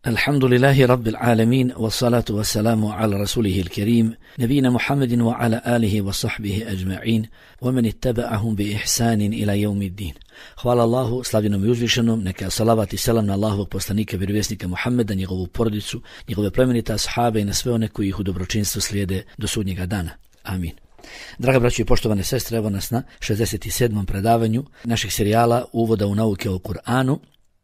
Alhamdulillahi Rabbil Alamin, wassalatu wassalamu ala rasulihi il-kerim, nabina Muhammedin wa ala alihi wa sahbihi ajma'in, wa man ittaba'ahum bi ihsanin ila yawmiddin. Hvala Allahu, slavljenom i uzvišenom, neka salavat i selam na Allahovog poslanika, vjerovjesnika Muhammeda, njegovu porodicu, njegove plemenite ashabe i na sve one koji ih u dobročinstvu slijede do sudnjega dana. Amin. Draga braćo i poštovane sestre, evo nas na 67. predavanju naših serijala Uvoda u nauke o Kur'anu.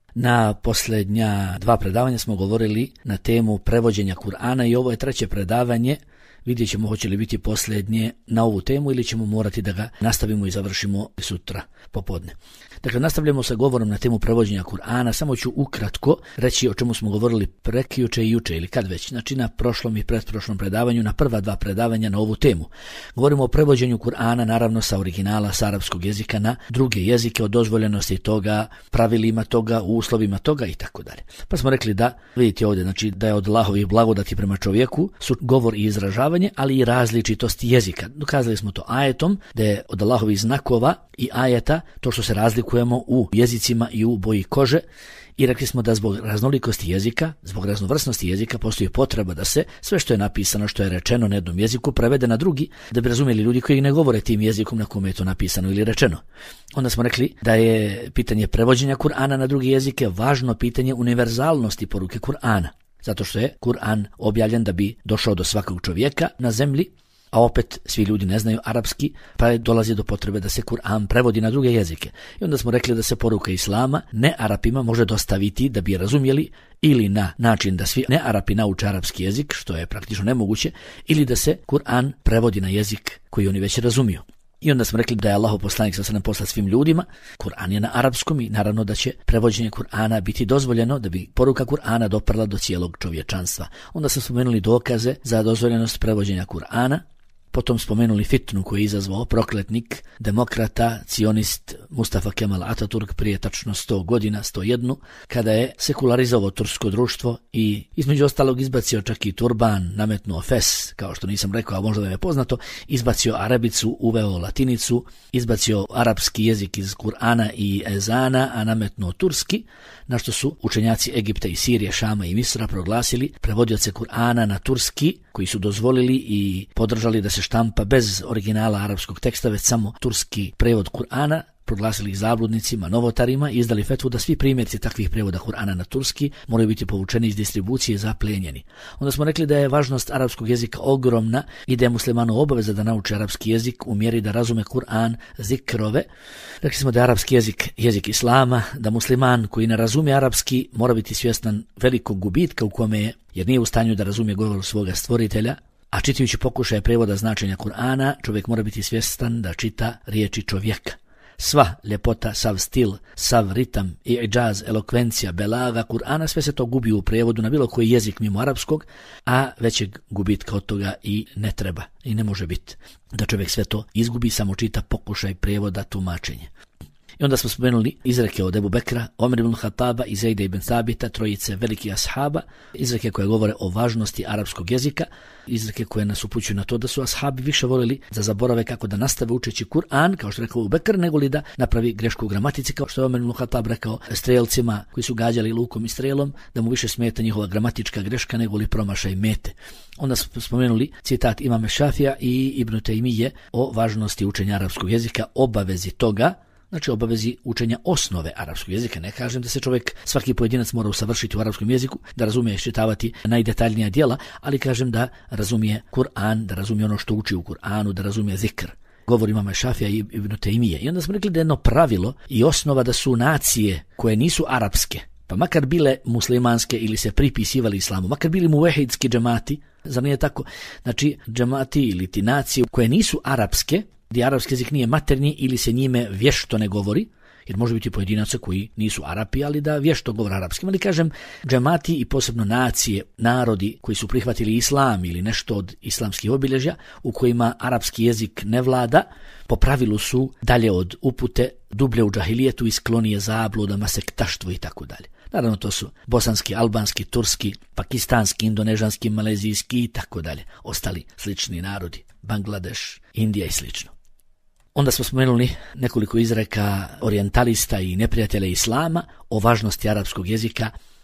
Na posljednja 2 predavanja smo govorili na temu prevođenja Kur'ana i ovo je 3. predavanje. Vidjet ćemo hoće li biti posljednje na ovu temu ili ćemo morati da ga nastavimo i završimo sutra popodne. Dakle, nastavljamo sa govorom na temu prevođenja Kur'ana. Samo ću ukratko reći o čemu smo govorili prekjuče i juče ili kad već. Znači na prošlom i pretprošlom predavanju, na prva 2 predavanja na ovu temu. Govorimo o prevođenju Kur'ana naravno sa originala, sa arapskog jezika na druge jezike, o dozvoljenosti toga, pravilima toga, uslovima toga i tako dalje. Pa smo rekli da, vidite ovdje, znači da je od Allahovih blagodati prema čovjeku su govor i izražavanje, ali i različitost jezika. Dokazali smo to ajetom, da je od Allahovih znakova i ajeta to što se razlikujemo u jezicima i u boji kože, i rekli smo da zbog raznolikosti jezika, zbog raznovrsnosti jezika postoji potreba da se sve što je napisano, što je rečeno na jednom jeziku prevede na drugi, da bi razumjeli ljudi koji ne govore tim jezikom na kome je to napisano ili rečeno. Onda smo rekli da je pitanje prevođenja Kur'ana na drugi jezike važno pitanje univerzalnosti poruke Kur'ana, zato što je Kur'an objavljen da bi došao do svakog čovjeka na zemlji, a opet svi ljudi ne znaju arapski, pa dolazi do potrebe da se Kur'an prevodi na druge jezike. I onda smo rekli da se poruka Islama ne Arapima može dostaviti da bi je razumjeli, ili na način da svi ne Arapi nauče arapski jezik, što je praktično nemoguće, ili da se Kur'an prevodi na jezik koji oni već razumiju. I onda smo rekli da je Allahov poslanik sa nam poslat svim ljudima, Kur'an je na arapskom i naravno da će prevođenje Kur'ana biti dozvoljeno da bi poruka Kur'ana doprla do cijelog čovječanstva. Onda smo spomenuli dokaze za dozvoljenost prevođenja Kur'ana, potom spomenuli fitnu koju je izazvao prokletnik, demokrata, cionist Mustafa Kemal Ataturk prije tačno 100 godina, 101, kada je sekularizovao tursko društvo i između ostalog izbacio čak i turban, nametnuo fes, kao što nisam rekao, a možda da je poznato, izbacio arabicu, uveo latinicu, izbacio arapski jezik iz Kur'ana i ezana, a nametnuo turski, na što su učenjaci Egipta i Sirije, Šama i Misra proglasili prevodioce Kur'ana na turski, koji su dozvolili i podržali da se štampa bez originala arapskog teksta, već samo turski prevod Kur'ana, proglasili ih zabludnicima, novotarima i izdali fetvu da svi primjerci takvih prevoda Kur'ana na turski moraju biti povučeni iz distribucije i zaplijenjeni. Onda smo rekli da je važnost arapskog jezika ogromna i da je muslimanu obaveza da nauči arapski jezik u mjeri da razume Kur'an, zikrove. Rekli smo da je arapski jezik Islama, da musliman koji ne razumije arapski mora biti svjestan velikog gubitka u kome je, jer nije u stanju da razumije govor svoga stvoritelja, a čitajući pokušaje prevoda značenja Kur'ana, čovjek mora biti svjestan da čita riječi čovjeka. Sva ljepota, sav stil, sav ritam i idžaz, elokvencija, belaga Kur'ana, sve se to gubi u prevodu na bilo koji jezik mimo arapskog, a većeg gubitka od toga i ne treba i ne može biti da čovjek sve to izgubi, samo čita pokušaj prevoda, tumačenje. I onda smo spomenuli izreke od Ebu Bekra, Omer ibn Hataba i Zejda ibn Sabita, trojice velikih ashaba, izreke koje govore o važnosti arapskog jezika, izreke koje nas upućuju na to da su ashabi više volili da zaborave kako da nastave učeći Kur'an, kao što je rekao Ebu Bekr, nego li da napravi grešku u gramatici, kao što je Omer ibn Hatab rekao strelcima koji su gađali lukom i strelom, da mu više smeta njihova gramatička greška nego li promašaj mete. Onda smo spomenuli citat imame Šafija i Ibn Tejmije o važnosti učenja arapskog jezika, obavezi toga, znači obavezi učenja osnove arapskog jezika. Ne kažem da se čovjek, svaki pojedinac mora usavršiti u arapskom jeziku, da razumije iščitavati najdetaljnija djela, ali kažem da razumije Kur'an, da razumije ono što uči u Kur'anu, da razumije zikr. Govor imama Šafija i Ibn Tejmije. I onda smo rekli da je jedno pravilo i osnova da su nacije koje nisu arapske, pa makar bile muslimanske ili se pripisivali islamu, makar bili muvehidski džemati, zar nije tako? Znači džemati ili ti nacije koje nisu arapske, gdje arapski jezik nije maternji ili se njime vješto ne govori, jer može biti pojedinaca koji nisu Arapi, ali da vješto govore arapskim, ali kažem džemati i posebno nacije, narodi koji su prihvatili islam ili nešto od islamskih obilježja u kojima arapski jezik ne vlada, po pravilu su dalje od upute, dublje u džahilijetu i sklonije zabludama, sektaštvu i tako dalje. Naravno to su bosanski, albanski, turski, pakistanski, indonežanski, malezijski i tako dalje, ostali slični narodi, Bangladeš, Indija i slično. Onda smo spomenuli nekoliko izreka orijentalista i neprijatelja islama o važnosti arapskog jezika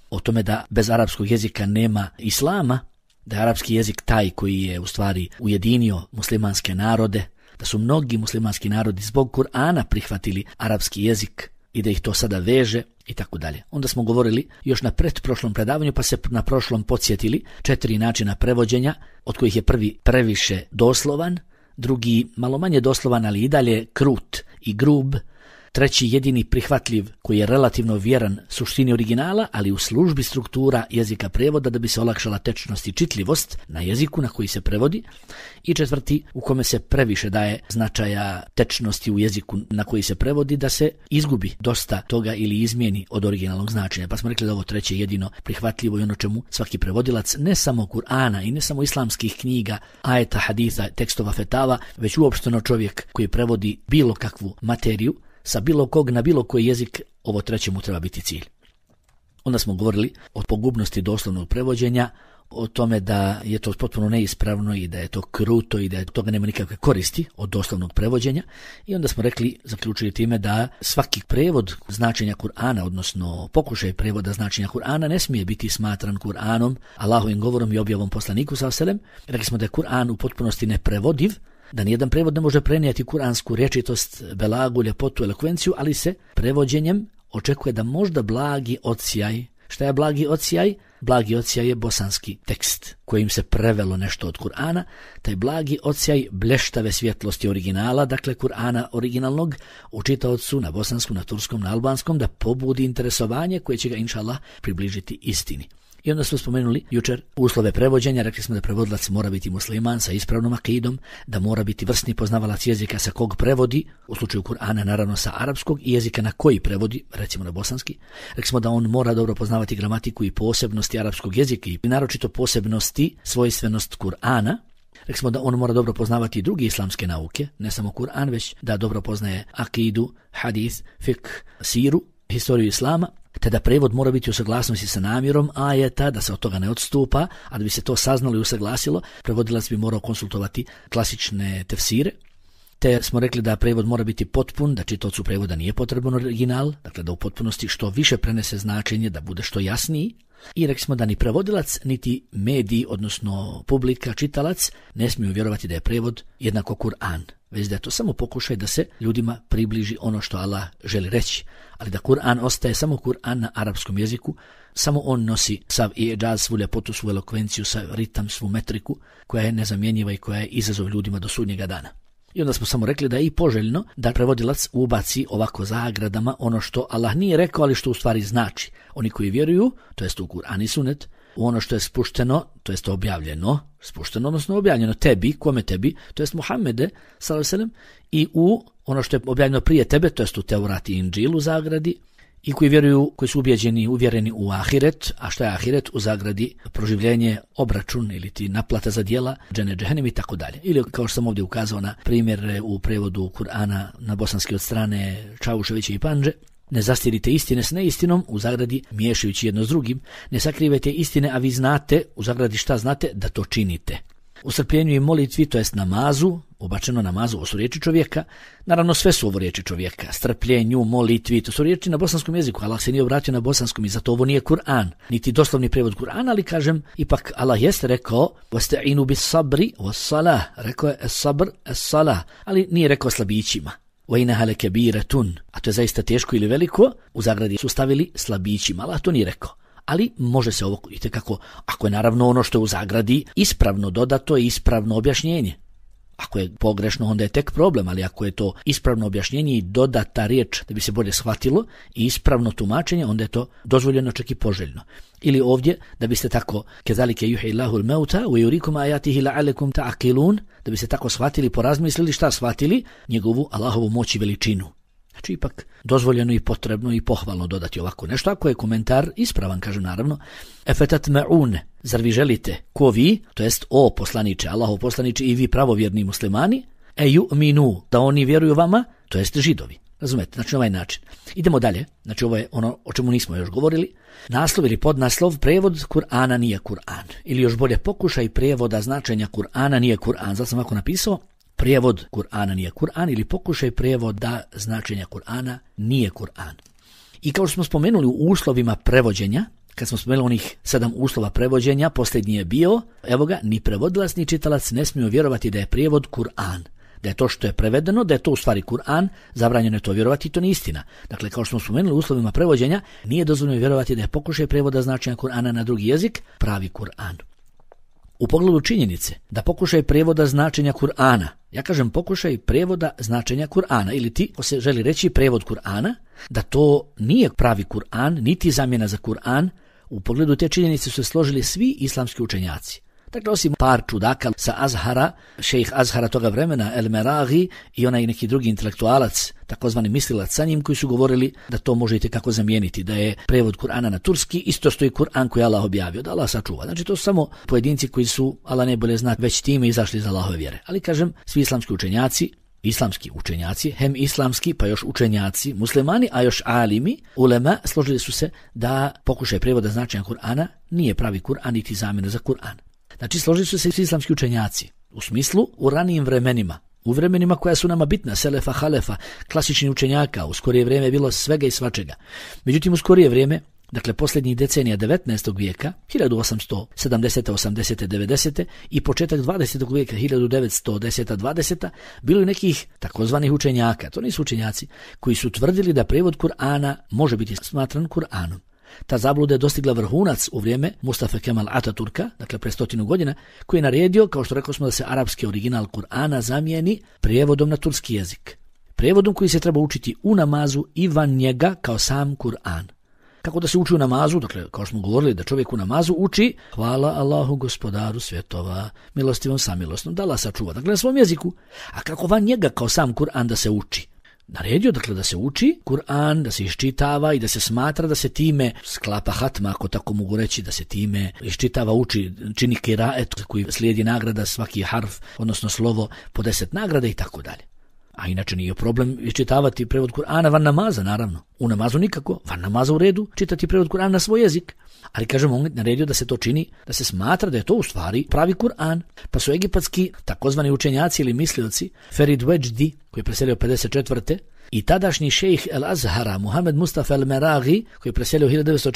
o tome da bez arapskog jezika nema islama, da je arapski jezik taj koji je u stvari ujedinio muslimanske narode, da su mnogi muslimanski narodi zbog Kur'ana prihvatili arapski jezik i da ih to sada veže i tako dalje. Onda smo govorili još na pretprošlom predavanju, pa se na prošlom podsjetili 4 načina prevođenja, od kojih je prvi previše doslovan, drugi malo manje doslovan, ali i dalje krut i grub, treći jedini prihvatljiv koji je relativno vjeran suštini originala, ali u službi struktura jezika prevoda da bi se olakšala tečnost i čitljivost na jeziku na koji se prevodi, i četvrti u kome se previše daje značaja tečnosti u jeziku na koji se prevodi da se izgubi dosta toga ili izmijeni od originalnog značenja. Pa smo rekli da ovo treće jedino prihvatljivo i ono čemu svaki prevodilac ne samo Kur'ana i ne samo islamskih knjiga, ajeta, haditha, tekstova fetava, već uopšteno čovjek koji prevodi bilo kakvu materiju sa bilo kog na bilo koji jezik, ovo treće mu treba biti cilj. Onda smo govorili o pogubnosti doslovnog prevođenja, o tome da je to potpuno neispravno i da je to kruto i da od toga nema nikakve koristi od doslovnog prevođenja. I onda smo rekli, zaključili time da svaki prevod značenja Kur'ana, odnosno pokušaj prevoda značenja Kur'ana, ne smije biti smatran Kur'anom, Allahovim govorom i objavom poslaniku sallallahu alejhi ve sellem. Rekli smo da je Kur'an u potpunosti neprevodiv, da nijedan prevod ne može prenijeti kuransku rječitost, belagu, ljepotu, elokvenciju, ali se prevođenjem očekuje da možda blagi odsjaj. Šta je blagi odsjaj? Blagi odsjaj je bosanski tekst kojim se prevelo nešto od Kur'ana. Taj blagi odsjaj blještave svjetlosti originala, dakle Kur'ana originalnog, u čitaocu na bosanskom, na turskom, na albanskom, da pobudi interesovanje koje će ga inšallah približiti istini. I onda smo spomenuli jučer uslove prevođenja, rekli smo da prevodilac mora biti musliman sa ispravnom akidom, da mora biti vrsni poznavalac jezika sa kog prevodi, u slučaju Kur'ana naravno sa arapskog, i jezika na koji prevodi, recimo na bosanski. Rekli smo da on mora dobro poznavati gramatiku i posebnosti arapskog jezika i naročito posebnosti, svojstvenost Kur'ana. Rekli smo da on mora dobro poznavati i druge islamske nauke, ne samo Kur'an, već da dobro poznaje akidu, hadith, fiqh, siru, historiju islama, te da prevod mora biti u saglasnosti sa namjerom ajeta, da se od toga ne odstupa, a da bi se to saznalo i usaglasilo, prevodilac bi morao konsultovati klasične tefsire. Te smo rekli da prevod mora biti potpun, da čitaocu prevoda nije potreban original, dakle da u potpunosti što više prenese značenje, da bude što jasniji. I rekli smo da ni prevodilac, niti mediji, odnosno publika, čitalac, ne smiju vjerovati da je prevod jednako Kur'an, već da je to samo pokušaj da se ljudima približi ono što Allah želi reći, ali da Kur'an ostaje samo Kur'an na arapskom jeziku, samo on nosi sav i'đaz, svu ljepotu, svu elokvenciju, sav ritam, svu metriku koja je nezamjenjiva i koja je izazov ljudima do sudnjega dana. I onda smo samo rekli da je i poželjno da prevodilac ubaci ovako zagradama ono što Allah nije rekao, ali što u stvari znači. Oni koji vjeruju, to jest u Kur'an i Sunet, u ono što je spušteno, to jest objavljeno, spušteno odnosno objavljeno tebi, kome tebi, to jest Muhammede, sallallahu alejhi ve sellem, i u ono što je objavljeno prije tebe, to jest u Teurat i Inđilu zagradi, i koji vjeruju, koji su ubijeđeni, uvjereni u ahiret. A što je ahiret? U zagradi proživljenje, obračun ili ti naplata za djela, džennet, džehennem i tako dalje. Ili kao što sam ovdje ukazao na primjer u prevodu Kur'ana na bosanski od strane Čauševića i Pandže, ne zastirite istine s neistinom, u zagradi miješajući jedno s drugim, ne sakrivajte istine, a vi znate, u zagradi šta znate, da to činite. U strpljenju i molitvi, to jest namazu, ubačeno namazu, ovo su riječi čovjeka, naravno sve su ovo riječi čovjeka, strpljenju, molitvi, to su riječi na bosanskom jeziku, Allah se nije obratio na bosanskom i zato ovo nije Kur'an, niti doslovni prevod Kur'ana, ali kažem, ipak Allah jeste rekao, وَاسْتَعِينُوا بِالصَّبْرِ وَالصَّلَاةِ, rekao je sabr, salah, ali nije rekao slabićima. وَإِنَهَا لَكَبِيرَةٌ, a to je zaista teško ili veliko, u zagradi su stavili slabićima, Allah to nije rekao. Ali može se ovo itekako, ako je naravno ono što je u zagradi ispravno dodato i ispravno objašnjenje. Ako je pogrešno, onda je tek problem, ali ako je to ispravno objašnjenje i dodata riječ da bi se bolje shvatilo i ispravno tumačenje, onda je to dozvoljeno, čak i poželjno. Ili ovdje, da biste tako, كَذَلِكَ يُحْيِي اللَّهُ الْمَوْتَى وَيُرِيكُمْ آيَاتِهِ لَعَلَّكُمْ تَعْقِلُونَ, da bi se tako shvatili, porazmislili, šta shvatili? Njegovu Allahovu moć i veličinu. Znači ipak dozvoljeno i potrebno i pohvalno dodati ovako nešto, ako je komentar ispravan, kažem naravno. Efetatme'un, zar vi želite, ko vi, to jest o poslaniče, Allahov poslaniče i vi pravovjerni muslimani, ju'minu, da oni vjeruju vama, to jest Židovi. Razumete, znači na ovaj način. Idemo dalje, znači ovo je ono o čemu nismo još govorili. Naslov ili podnaslov, prevod Kur'ana nije Kur'an. Ili još bolje pokušaj prevoda značenja Kur'ana nije Kur'an. Zato sam ovako napisao, prijevod Kur'ana nije Kur'an ili pokušaj prijevoda značenja Kur'ana nije Kur'an. I kao što smo spomenuli u uslovima prevođenja, kad smo spomenuli onih 7 uslova prevođenja, posljednji je bio, evo ga, ni prevodilac ni čitalac ne smiju vjerovati da je prijevod Kur'an. Da je to što je prevedeno, da je to u stvari Kur'an, zabranjeno je to vjerovati, to nije istina. Dakle, kao što smo spomenuli u uslovima prevođenja, nije dozvoljeno vjerovati da je pokušaj prijevoda značenja Kur'ana na drugi jezik pravi Kur'an. U pogledu činjenice da pokušaj prijevoda značenja Kur'ana, ja kažem pokušaj prijevoda značenja Kur'ana, ili ti, ko se želi reći prijevod Kur'ana, da to nije pravi Kur'an, niti zamjena za Kur'an, u pogledu te činjenice su se složili svi islamski učenjaci. Dakle, osim par čudaka sa Azhara, šejh Azhara toga vremena, El Meraghi i onaj neki drugi intelektualac, takozvani mislilac sa njim, koji su govorili da to možete kako zamijeniti, da je prevod Kur'ana na turski isto što i Kur'an koji je Allah objavio, da Allah sačuva. Znači, to su samo pojedinci koji su, Allah najbolje zna, već time izašli iz Allahove vjere. Ali kažem, svi islamski učenjaci, hem islamski, pa još učenjaci, muslimani, a još alimi, ulema, složili su se da pokušaj prijevoda značenja Kur'ana nije pravi Kur'an niti zamjena za Kur'an. Znači, složili su se svi islamski učenjaci, u smislu u ranijim vremenima, u vremenima koja su nama bitna, selefa, halefa, klasični učenjaka, u skorije vrijeme je bilo svega i svačega. Međutim, u skorije vrijeme, dakle posljednjih decenija 19. vijeka, 1870. 80. 90. i početak 20. vijeka, 1910. 20. bilo je nekih takozvanih učenjaka, to nisu učenjaci, koji su tvrdili da prijevod Kur'ana može biti smatran Kur'anom. Ta zabluda je dostigla vrhunac u vrijeme Mustafa Kemal Ataturka, dakle pre 100 godina, koji je naredio, kao što rekao smo, da se arapski original Kur'ana zamijeni prijevodom na turski jezik. Prijevodom koji se treba učiti u namazu i van njega kao sam Kur'an. Kako da se uči u namazu? Dakle, kao što smo govorili, da čovjek u namazu uči hvala Allahu gospodaru svjetova, milostivom samilosnom, da Allah sačuva, dakle na svom jeziku. A kako van njega kao sam Kur'an da se uči? Naredio, dakle, da se uči Kur'an, da se iščitava i da se smatra da se time sklapa hatma, ako tako mogu reći, da se time iščitava, uči, čini kiraet koji slijedi nagrada, svaki harf, odnosno slovo po 10 nagrada i tako dalje. A inače nije problem iščitavati prevod Kur'ana van namaza, naravno. U namazu nikako, van namaza u redu, čitati prevod Kur'ana na svoj jezik. Ali kažem, on naredio da se to čini, da se smatra da je to u stvari pravi Kur'an. Pa su egipatski takozvani učenjaci ili mislioci, Ferid Weđdi, koji je preselio 54. i tadašnji šejh El Azhara, Muhammed Mustafa El Meraghi, koji je preselio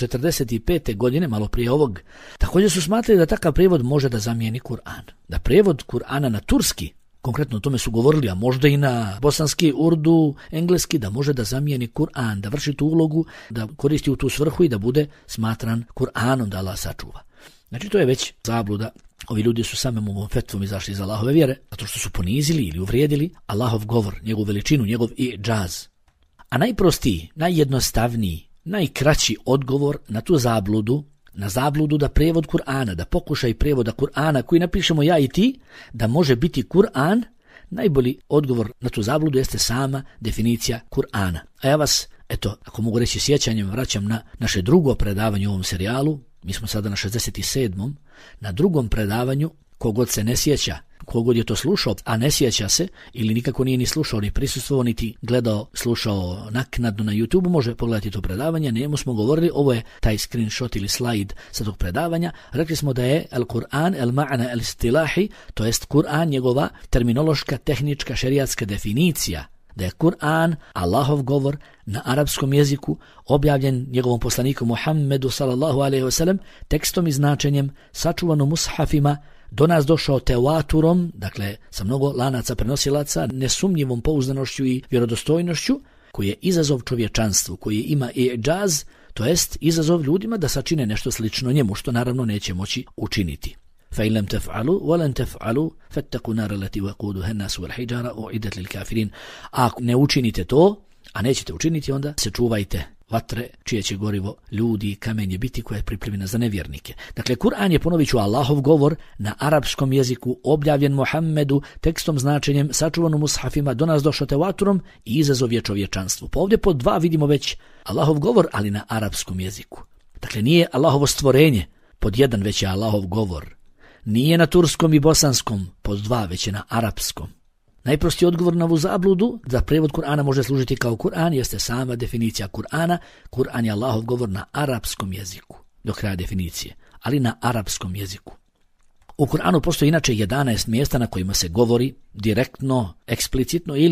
1945. godine, malo prije ovog, također su smatrali da takav prijevod može da zamijeni Kur'an. Da prijevod Kur'ana na turski, konkretno o tome su govorili, a možda i na bosanski, urdu, engleski, da može da zamijeni Kur'an, da vrši tu ulogu, da koristi u tu svrhu i da bude smatran Kur'anom, da Allah sačuva. Znači, to je već zabluda. Ovi ljudi su samim ovom fetvom izašli iz Allahove vjere, zato što su ponizili ili uvrijedili Allahov govor, njegovu veličinu, njegov i'džaz. A najprostiji, najjednostavniji, najkraći odgovor na tu zabludu, na zabludu da prijevod Kur'ana, da pokušaj prijevoda Kur'ana koji napišemo ja i ti, da može biti Kur'an, najbolji odgovor na tu zabludu jeste sama definicija Kur'ana. A ja vas, eto, ako mogu reći sjećanjem, vraćam na naše drugo predavanje u ovom serijalu. Mi smo sada na 67. Na drugom predavanju, kogod se ne sjeća, kogod je to slušao, a ne sjeća se, ili nikako nije ni slušao, ni prisustvovao, niti gledao, slušao naknadno na YouTube, može pogledati to predavanje. Njemu smo govorili, ovo je taj screenshot ili slajd sa tog predavanja. Rekli smo da je Al-Kur'an, el-ma'na el-istilahi, to jest Kur'an, njegova terminološka, tehnička, šerijatska definicija. Da je Kur'an, Allahov govor na arapskom jeziku, objavljen njegovom poslaniku Muhammedu sallallahu alejhi ve sellem, tekstom i značenjem, sačuvano mushafima, do nas došao tevaturom, dakle sa mnogo lanaca prenosilaca, nesumnjivom pouzdanošću i vjerodostojnošću, koji je izazov čovječanstvu, koji ima i'džaz, to jest izazov ljudima da sačine nešto slično njemu, što naravno neće moći učiniti. فَإِنْ لَمْ تَفْعَلُوا وَلَنْ تَفْعَلُوا فَاتَّقُوا نَارَ الَّتِي وَقُودُهَا النَّاسُ وَالْحِجَارَةُ أُعِدَّتْ لِلْكَافِرِينَ. A ako ne učinite to, a nećete učiniti, onda se čuvajte vatre čije će gorivo ljudi i kamenje biti, koja je pripremljena za nevjernike. Dakle, Kur'an je, ponovit ću, Allahov govor na arapskom jeziku, objavljen Muhammedu, tekstom, značenjem, sačuvan u mushafima, do nas došao tevaturom i izazov je čovječanstvu. Pa ovdje pod 2 vidimo već Allahov govor, ali na arapskom jeziku. Dakle, nije Allahovo stvorenje pod 1, već je Allahov govor. Nije na turskom i bosanskom pod 2, već je na arapskom. Najprostiji odgovor na ovu zabludu da prijevod Kur'ana može služiti kao Kur'an jeste sama definicija Kur'ana. Kur'an je Allahov govor na arapskom jeziku, do kraja definicije, ali na arapskom jeziku. U Kur'anu postoji inače 11 mjesta na kojima se govori direktno, eksplicitno ili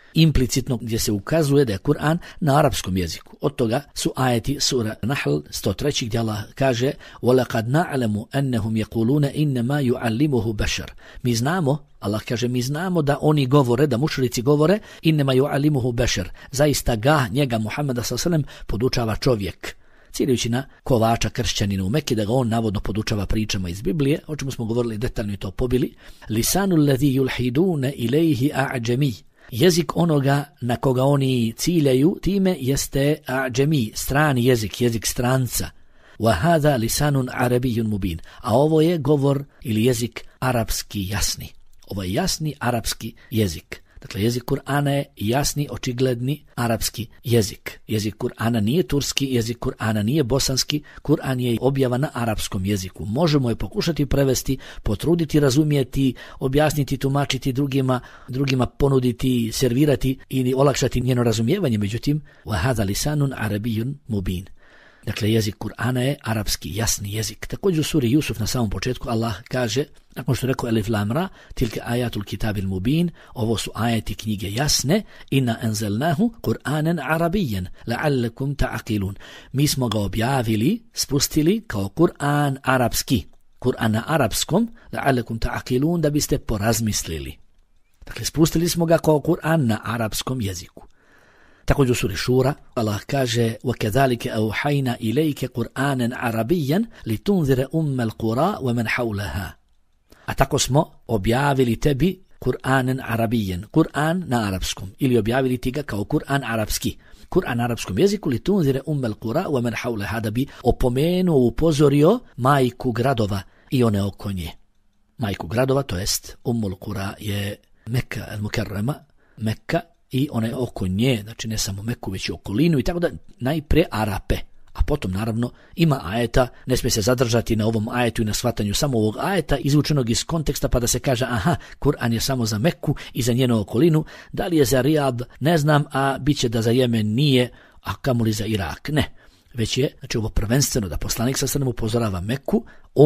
implicitno gdje se ukazuje da je Kur'an na arapskom jeziku. Od toga su ajeti sura Nahl 103 gdje Allah kaže وَلَقَدْ نَعْلَمُ أَنَّهُمْ يَقُولُونَ إِنَّمَا يُعَلِّمُهُ بَشَرٌ. Mi znamo, Allah kaže, mi znamo da oni govore, da mušrici govore إِنَّمَا يُعَلِّمُهُ بَشَرٌ. Zaista njega Muhammeda s.a.v. podučava čovjek. Ciljujući na kovača kršćanina u Mekki, da ga on navodno podučava pričama iz Biblije, o čemu smo govorili detaljno i to pobili. Lisanu alladhi yulhiduna ilayhi a'jami. Jezik onoga na koga oni ciljaju time jeste a'jami, strani jezik, jezik stranca. Wa hadha lisanun arabiyyun mubin. A ovo je govor ili jezik arapski jasni. Ovo je jasni arapski jezik. Dakle, jezik Kur'ana je jasni, očigledni arapski jezik. Jezik Kur'ana nije turski, jezik Kur'ana nije bosanski, Kur'an je objava na arapskom jeziku. Možemo je pokušati prevesti, potruditi, razumjeti, objasniti, tumačiti drugima ponuditi, servirati ili olakšati njeno razumijevanje. Međutim, وَهَذَا لِسَانٌ عَرَبِيٌّ مُبِينٌ. Dakle, jezik Kur'ana je arapski jasni jezik. Također u suri Jusuf na samom početku Allah kaže, nakon što je rekao Elif Lam Ra, tilke ajatul kitabil mubin, ovo su ajeti knjige jasne, inna anzalnahu Kur'anan arabiyyan la'allakum ta'aqilun. Mi smo ga objavili, spustili kao Kur'an arapski. Kur'an na arapskom, la'allakum ta'aqilun, da biste porazmislili. Dakle, spustili smo ga kao Kur'an na arapskom jeziku. Također u suri Šura Allah kaže وَكَذَلِكَ أَوْحَيْنَا إِلَيْكَ قُرْآنًا عَرَبِيًّا لِتُنذِرَ أُمَّ الْقُرَى وَمَنْ حَوْلَهَا. A tako smo objavili tebi Kur'anan arabijan, Kur'an na arapskom, ili objavili ti ga kao Kur'an arapski. Kur'an na arapskom jeziku لِتُنذِرَ أُمَّ الْقُرَى وَمَنْ حَوْلَهَا, da bi opomenuo, upozorio majku gradova i one oko nje. Majku gradova, to jest Ummul Qura je Mekka al-Mukarrama, Mekka, i one oko nje, znači ne samo Meku, već i okolinu i tako da, najprije Arape. A potom naravno ima ajeta, ne smije se zadržati na ovom ajetu i na shvatanju samo ovog ajeta izvučenog iz konteksta pa da se kaže aha, Kur'an je samo za Meku i za njenu okolinu, da li je za Rijad, ne znam, a bit će da za Jemen nije, a kamoli za Irak, ne. Već je, znači ovo prvenstveno da poslanik sa strane upozorava Meku,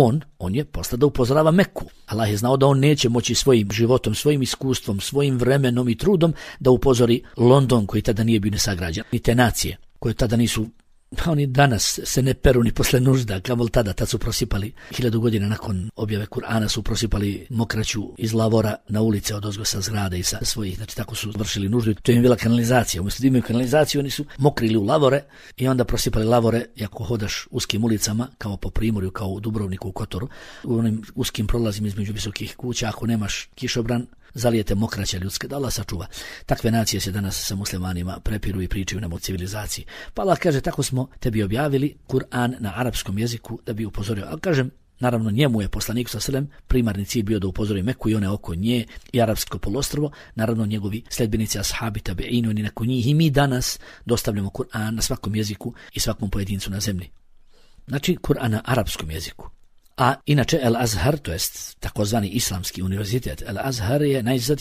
on je poslao da upozorava Meku. Allah je znao da on neće moći svojim životom, svojim iskustvom, svojim vremenom i trudom da upozori London koji tada nije bio nesagrađen, ni te nacije koje tada nisu, oni danas se ne peru ni posle nužda, kamol tada, tad su prosipali 1000 godina nakon objave Kur'ana su prosipali mokraću iz lavora na ulice od ozgo sa zgrada i sa svojih, znači tako su vršili nuždu, to im je bila kanalizacija, umjesto da imaju kanalizaciju oni su mokrili u lavore i onda prosipali lavore, ako hodaš uskim ulicama, kao po Primorju, kao u Dubrovniku, u Kotoru, u onim uskim prolazima između visokih kuća, ako nemaš kišobran, zalijete mokraća ljudske, da Allah sačuva. Takve nacije se danas sa muslimanima prepiru i pričaju nam o civilizaciji. Pa Allah kaže, tako smo tebi objavili Kur'an na arapskom jeziku da bi upozorio. Ali kažem, naravno njemu je poslanik sa selem primarni cilj bio da upozori Meku i one oko nje i arapsko poluostrvo, naravno njegovi sledbenici ashabi, tabeinu i nakon njih i mi danas dostavljamo Kur'an na svakom jeziku i svakom pojedincu na zemlji. Znači Kur'an na arapskom jeziku. A inače El Azhar, to jest takozvani islamski univerzitet El Azhar je najzad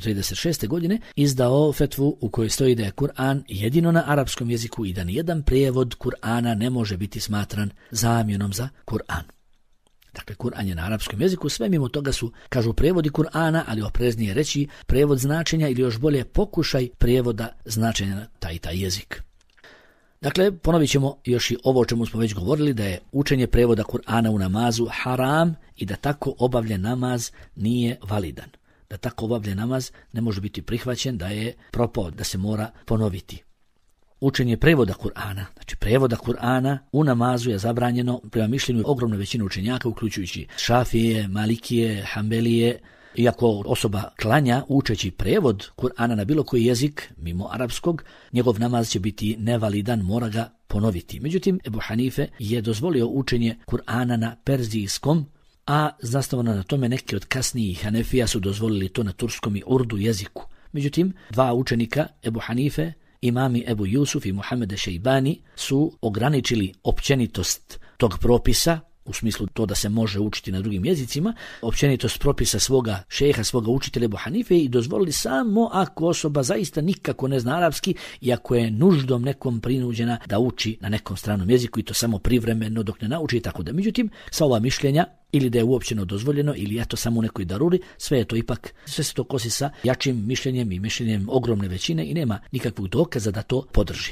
1936. godine izdao fetvu u kojoj stoji da je Kur'an jedino na arapskom jeziku i da nijedan prijevod Kur'ana ne može biti smatran zamjenom za Kur'an. Dakle, Kur'an je na arapskom jeziku, sve mimo toga su, kažu, prijevodi Kur'ana, ali opreznije reći prijevod značenja ili još bolje pokušaj prijevoda značenja na taj jezik. Dakle, ponovit ćemo još i ovo o čemu smo već govorili, da je učenje prevoda Kur'ana u namazu haram i da tako obavljen namaz nije validan. Da tako obavljen namaz ne može biti prihvaćen, da je propao, da se mora ponoviti. Učenje prevoda Kur'ana, znači prevoda Kur'ana u namazu je zabranjeno prema mišljenju ogromne većine učenjaka, uključujući Šafije, Malikije, Hanbelije. Iako osoba klanja učeći prevod Kur'ana na bilo koji jezik, mimo arapskog, njegov namaz će biti nevalidan, mora ga ponoviti. Međutim, Ebu Hanife je dozvolio učenje Kur'ana na perzijskom, a zasnovano na tome neki od kasnijih Hanefija su dozvolili to na turskom i urdu jeziku. Međutim, dva učenika Ebu Hanife, imami Ebu Jusuf i Muhammed Šejbani, su ograničili općenitost tog propisa u smislu to da se može učiti na drugim jezicima, općenito s propisa svoga šejha, svoga učitelja Ebu Hanife, i dozvolili samo ako osoba zaista nikako ne zna arapski i ako je nuždom nekom prinuđena da uči na nekom stranom jeziku i to samo privremeno dok ne nauči i tako da. Međutim, sa ova mišljenja ili da je uopćeno dozvoljeno ili eto samo u nekoj daruri, sve se to kosi sa jačim mišljenjem i mišljenjem ogromne većine i nema nikakvog dokaza da to podrži.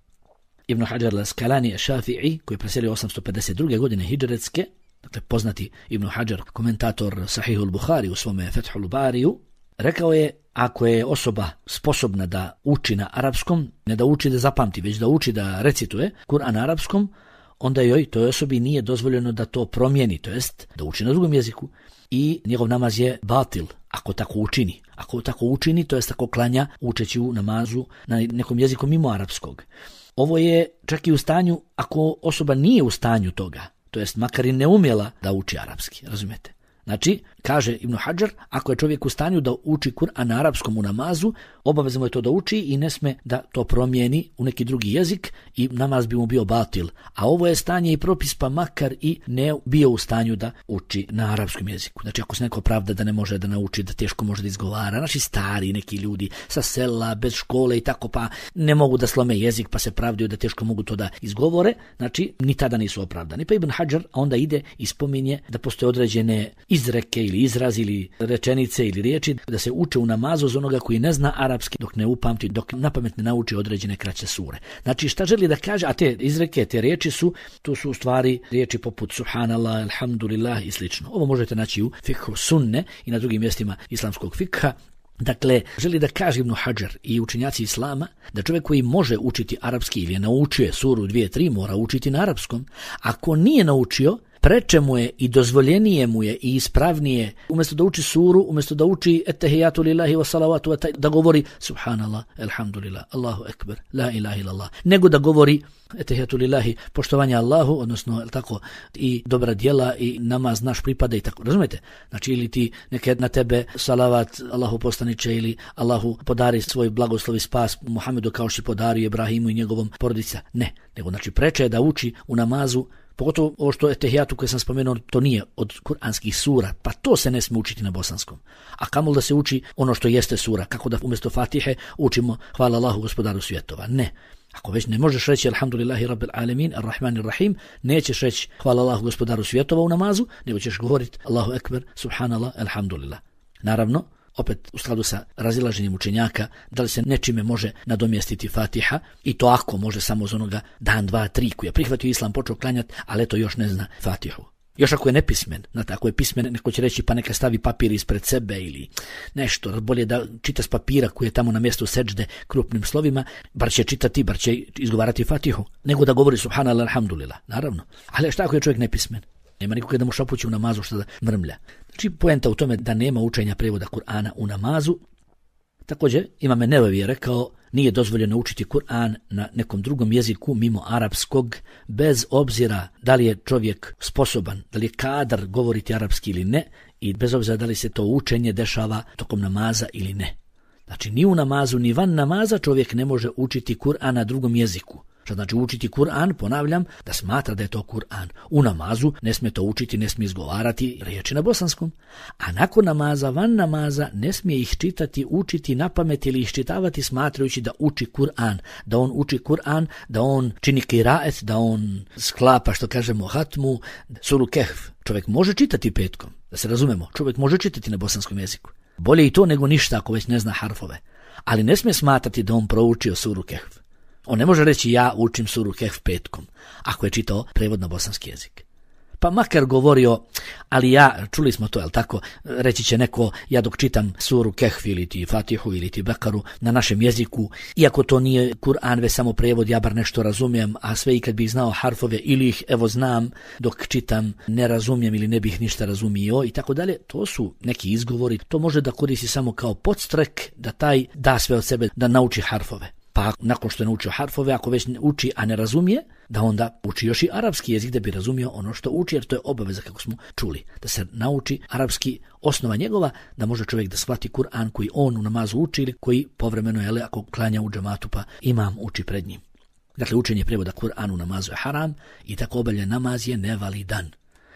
Ibn Hajar al-Asqalani Šafi'i, koji je preselio 852. godine hidžretske, dakle poznati Ibn Hajar, komentator Sahihul Buhari u svome Fethul Bariju, rekao je, ako je osoba sposobna da uči na arapskom, ne da uči da zapamti, već da uči da recituje Kur'an na arapskom, onda toj osobi nije dozvoljeno da to promijeni, to jest da uči na drugom jeziku i njegov namaz je batil ako tako učini. Ako tako učini, to jest ako klanja učeći u namazu na nekom jeziku mimo arapskog. Ovo je čak i u stanju ako osoba nije u stanju toga, to jest makar i ne umjela da uči arapski, razumijete? Znači, kaže Ibn Hajar, ako je čovjek u stanju da uči Kur'an na arapskom u namazu, obavezno je to da uči i ne sme da to promijeni u neki drugi jezik i namaz bi mu bio batil. A ovo je stanje i propis, pa makar i ne bio u stanju da uči na arapskom jeziku. Znači, ako se neko pravda da ne može da nauči, da teško može da izgovara, naši stari neki ljudi sa sela, bez škole i tako, pa ne mogu da slome jezik, pa se pravdaju da teško mogu to da izgovore, znači, ni tada nisu opravdani. Pa Ibn Hajar onda ide i spominje da postoje određene izreke ili izrazi ili rečenice ili riječi da se uče u namazu za onoga koji ne zna arapski dok ne upamti, dok napamet ne nauči određene kraće sure. Znači šta želi da kaže, a te izreke, te riječi tu su u stvari riječi poput subhanallah, alhamdulillah i slično. Ovo možete naći u fikhu sunne i na drugim mjestima islamskog fikha. Dakle, želi da kaže Ibn Hajar i učenjaci islama da čovjek koji može učiti arapski ili je naučio suru 2-3 mora učiti na arapskom. Ako nije naučio, preče mu je i dozvoljenije mu je i ispravnije, umjesto da uči suru, umjesto da uči ettehijatu lillahi wa salavatu da govori subhanallah, alhamdulillah, Allahu ekber, la ilaha illallah, nego da govori ettehijatu lillahi, poštovanje Allahu, odnosno tako i dobra djela i namaz naš pripada i tako, razumijete? Znači ili ti nekad na tebe salavat Allahu poslaniče ili Allahu podari svoj blagoslov i spas Muhammedu kao što je podario Ibrahimu i njegovom porodica, ne, nego znači preče je da uči u namazu. Pogotovo ovo što je tehijatu koje sam spomenuo, to nije od kuranskih sura, pa to se ne smije učiti na bosanskom. A kamol da se uči ono što jeste sura, kako da umjesto Fatihe učimo hvala Allahu gospodaru svjetova. Ne. Ako već ne možeš reći alhamdulillahi rabbil alemin, ar-rahmanir rahim, nećeš reći hvala Allahu gospodaru svjetova u namazu, nego ćeš govoriti Allahu ekber, subhanallah, alhamdulillah. Naravno, opet u skladu sa razilaženjem učenjaka, da li se nečime može nadomjestiti Fatiha i to ako može samo za onoga dan, 2, 3 koji je prihvatio islam, počeo klanjati, ali to još ne zna Fatihu. Još ako je nepismen, znate, ako je pismen, neko će reći pa neka stavi papir ispred sebe ili nešto, bolje da čita s papira koji je tamo na mjestu seđde krupnim slovima, bar će čitati, bar će izgovarati Fatihu, nego da govori subhanallah, alhamdulillah, naravno. Ali šta ako je čovjek nepismen? Nema nikoga da mu šapući u namazu što da mrmlja. Znači, poenta u tome da nema učenja prevoda Kur'ana u namazu. Također, Imam Nevevi je rekao, nije dozvoljeno učiti Kur'an na nekom drugom jeziku mimo arapskog, bez obzira da li je čovjek sposoban, da li je kadar govoriti arapski ili ne, i bez obzira da li se to učenje dešava tokom namaza ili ne. Znači, ni u namazu, ni van namaza čovjek ne može učiti Kur'an na drugom jeziku. Što znači učiti Kur'an, ponavljam, da smatra da je to Kur'an. U namazu ne smije to učiti, ne smije izgovarati riječi na bosanskom. A nakon namaza, van namaza, ne smije ih čitati, učiti napamet ili iščitavati smatrajući da uči Kur'an. Da on uči Kur'an, da on čini kiraet, da on sklapa, što kažemo, hatmu, suru Kehf. Čovjek može čitati petkom, da se razumemo, čovjek može čitati na bosanskom jeziku. Bolje i to nego ništa ako već ne zna harfove. Ali ne smije smatrati da on proučio suru Kehf. On ne može reći ja učim suru Kehf petkom, ako je čitao prevod na bosanski jezik. Pa makar govorio, ali ja, čuli smo to, jel tako, reći će neko, ja dok čitam suru Kehf ili ti Fatihu ili ti Bekaru na našem jeziku, iako to nije Kur'an, već samo prevod, ja bar nešto razumijem, a sve i kad bih znao harfove ili ih evo znam, dok čitam ne razumijem ili ne bih ništa razumio i tako dalje, to su neki izgovori, to može da koristi samo kao podstrek, da taj da sve od sebe, da nauči harfove. Pa nakon što je naučio harfove, ako već uči, a ne razumije, da onda uči još i arapski jezik da bi razumio ono što uči, jer to je obaveza, kako smo čuli, da se nauči arapski, osnova njegova, da može čovjek da shvati Kur'an koji on u namazu uči ili koji povremeno, jele, ako klanja u džematu pa imam uči pred njim. Dakle, učenje prevoda Kur'ana u namazu je haram i tako obavljen namaz je nevalidan.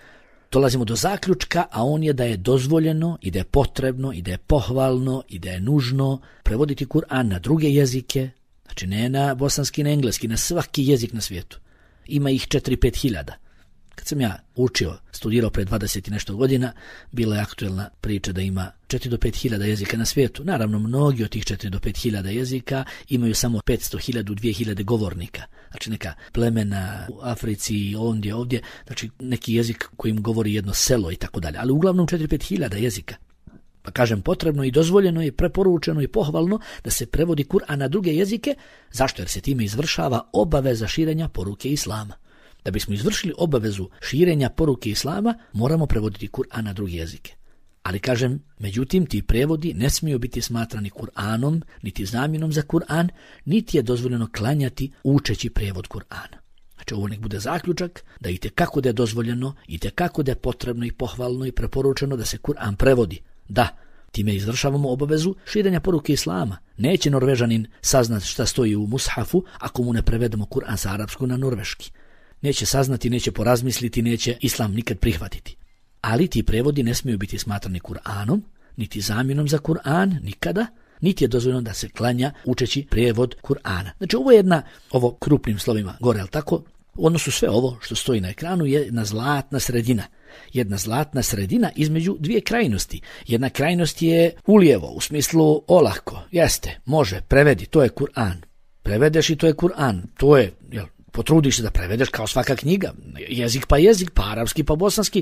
dolazimo do zaključka, a on je da je dozvoljeno i da je potrebno i da je pohvalno i da je nužno prevoditi Kur'an na druge jezike, znači ne na bosanski, na engleski, na svaki jezik na svijetu. Ima ih 4-5 hiljada. Kad sam ja učio, studirao pred 20 i nešto godina, bila je aktuelna priča da ima 4 do 5 hiljada jezika na svijetu. Naravno, mnogi od tih 4 do 5 hiljada jezika imaju samo 500.000, 2.000 govornika. Znači neka plemena u Africi, ovdje, znači neki jezik kojim govori jedno selo i tako dalje. Ali uglavnom 4-5 hiljada jezika. Pa kažem, potrebno i dozvoljeno i preporučeno i pohvalno da se prevodi Kur'an na druge jezike. Zašto? Jer se time izvršava obaveza širenja poruke Islama. Da bismo izvršili obavezu širenja poruke Islama, moramo prevoditi Kur'an na druge jezike. Ali kažem, međutim, ti prevodi ne smiju biti smatrani Kur'anom, niti zamjenom za Kur'an, niti je dozvoljeno klanjati učeći prevod Kur'ana. Znači ovo nek bude zaključak da itekako da je dozvoljeno, itekako da je potrebno i pohvalno i preporučeno da se Kur'an prevodi. Da, time izvršavamo obavezu širenja poruke Islama. Neće Norvežanin saznati šta stoji u mushafu ako mu ne prevedemo Kur'an sa arapskog na norveški. Neće saznati, neće porazmisliti, neće Islam nikad prihvatiti. Ali ti prevodi ne smiju biti smatrani Kur'anom, niti zamjenom za Kur'an, nikada, niti je dozvoljeno da se klanja učeći prevod Kur'ana. Znači ovo krupnim slovima gore, ali tako, u odnosu sve ovo što stoji na ekranu je jedna zlatna sredina. Jedna zlatna sredina između dvije krajnosti. Jedna krajnost je ulijevo, u smislu olako, jeste, može, prevedi, to je Kur'an. Prevedeš i to je Kur'an, to je, potrudiš se da prevedeš kao svaka knjiga, jezik, pa arapski, pa bosanski,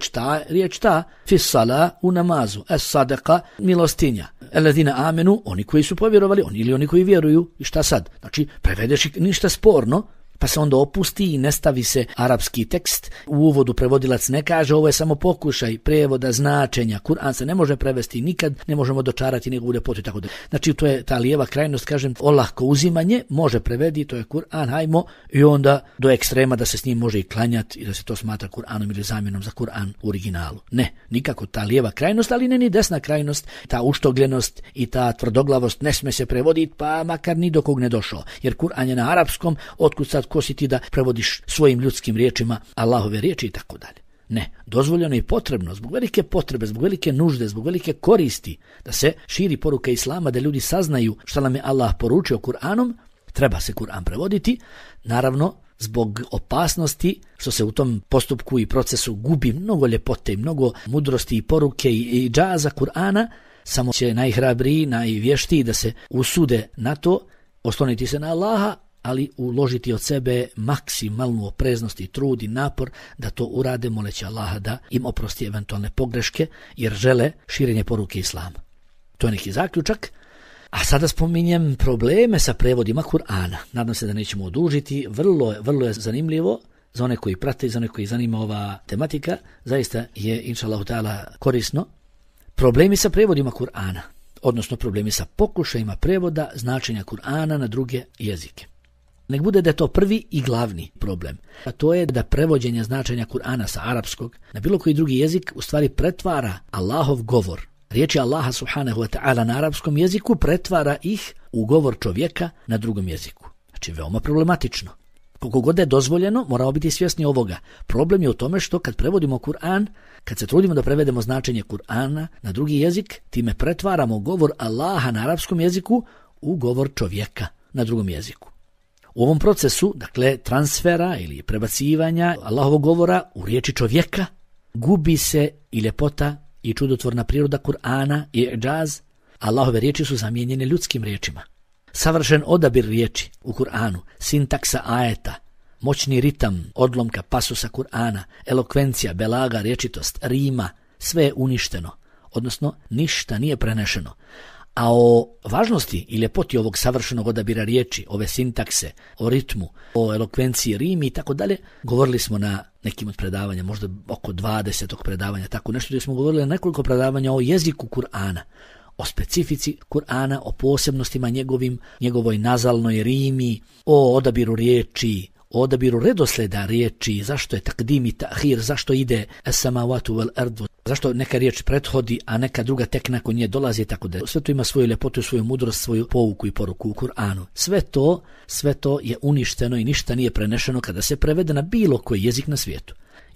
riječ ta, fissala u namazu, es sadaka, milostinja, eledina amenu, oni koji su povjerovali, oni koji vjeruju, i šta sad? Znači, prevedeš i ništa sporno, pa se onda opusti i ne stavi se arapski tekst. U uvodu prevodilac ne kaže ovo je samo pokušaj prevoda značenja. Kur'an se ne može prevesti nikad, ne možemo dočarati njegovu ljepotu i tako da. Znači to je ta lijeva krajnost, kažem, olahko uzimanje, može prevedi, to je Kur'an, hajmo, i onda do ekstrema da se s njim može i klanjati i da se to smatra Kur'anom ili zamjenom za Kur'an u originalu. Ne, nikako ta lijeva krajnost, ali ne ni desna krajnost, ta uštogljenost i ta tvrdoglavost ne sme se prevoditi, pa makar ni do kog ne došao. Jer Kur'an je na arapskom, otkud sad ko si ti da prevodiš svojim ljudskim riječima Allahove riječi i tako dalje. Ne, dozvoljeno i potrebno, zbog velike potrebe, zbog velike nužde, zbog velike koristi, da se širi poruka Islama, da ljudi saznaju šta nam je Allah poručio Kur'anom, treba se Kur'an prevoditi, naravno zbog opasnosti što se u tom postupku i procesu gubi mnogo ljepote i mnogo mudrosti i poruke i džaza Kur'ana, samo će najhrabriji, najvještiji da se usude na to, osloniti se na Allaha, ali uložiti od sebe maksimalnu opreznost i trud i napor da to urade, moleći Allaha da im oprosti eventualne pogreške, jer žele širenje poruke Islama. To je neki zaključak. A sada spominjem probleme sa prevodima Kur'ana. Nadam se da nećemo odužiti. Vrlo je zanimljivo za one koji prate i za one koji zanima ova tematika. Zaista je, inšallahu ta'ala, korisno. Problemi sa prevodima Kur'ana, odnosno problemi sa pokušajima prevoda značenja Kur'ana na druge jezike. Nek bude da je to prvi i glavni problem. A to je da prevođenje značenja Kur'ana sa arapskog na bilo koji drugi jezik u stvari pretvara Allahov govor. Riječi Allaha subhanahu wa ta'ala na arapskom jeziku pretvara ih u govor čovjeka na drugom jeziku. Znači veoma problematično. Koliko god je dozvoljeno, moramo biti svjesni ovoga. Problem je u tome što kad prevodimo Kur'an, kad se trudimo da prevedemo značenje Kur'ana na drugi jezik, time pretvaramo govor Allaha na arapskom jeziku u govor čovjeka na drugom jeziku. U ovom procesu, dakle, transfera ili prebacivanja Allahovog govora u riječi čovjeka, gubi se i ljepota i čudotvorna priroda Kur'ana i džaz. Allahove riječi su zamijenjene ljudskim riječima. Savršen odabir riječi u Kur'anu, sintaksa ajeta, moćni ritam odlomka pasusa Kur'ana, elokvencija, belaga, rječitost, rima, sve je uništeno, odnosno ništa nije prenešeno. A o važnosti i ljepoti ovog savršenog odabira riječi, ove sintakse, o ritmu, o elokvenciji, rimi i tako dalje, govorili smo na nekim od predavanja, možda oko 20 predavanja, tako nešto gdje smo govorili na nekoliko predavanja o jeziku Kur'ana, o specifici Kur'ana, o posebnostima njegovoj nazalnoj rimi, o odabiru riječi, o odabiru redosleda riječi, zašto je takdim i ta'hir, zašto ide as-samawatu wal ardu, zašto neka riječ prethodi, a neka druga tek nakon nje dolazi i tako da. Sve to ima svoju ljepotu, svoju mudrost, svoju pouku i poruku u Kur'anu. Sve to je uništeno i ništa nije prenešeno kada se prevede na bilo koji jezik na svijetu.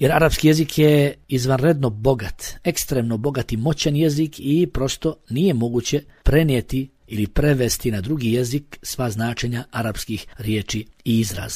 Jer arapski jezik je izvanredno bogat, ekstremno bogat i moćan jezik i prosto nije moguće prenijeti ili prevesti na drugi jezik sva značenja arapskih riječi i izraza.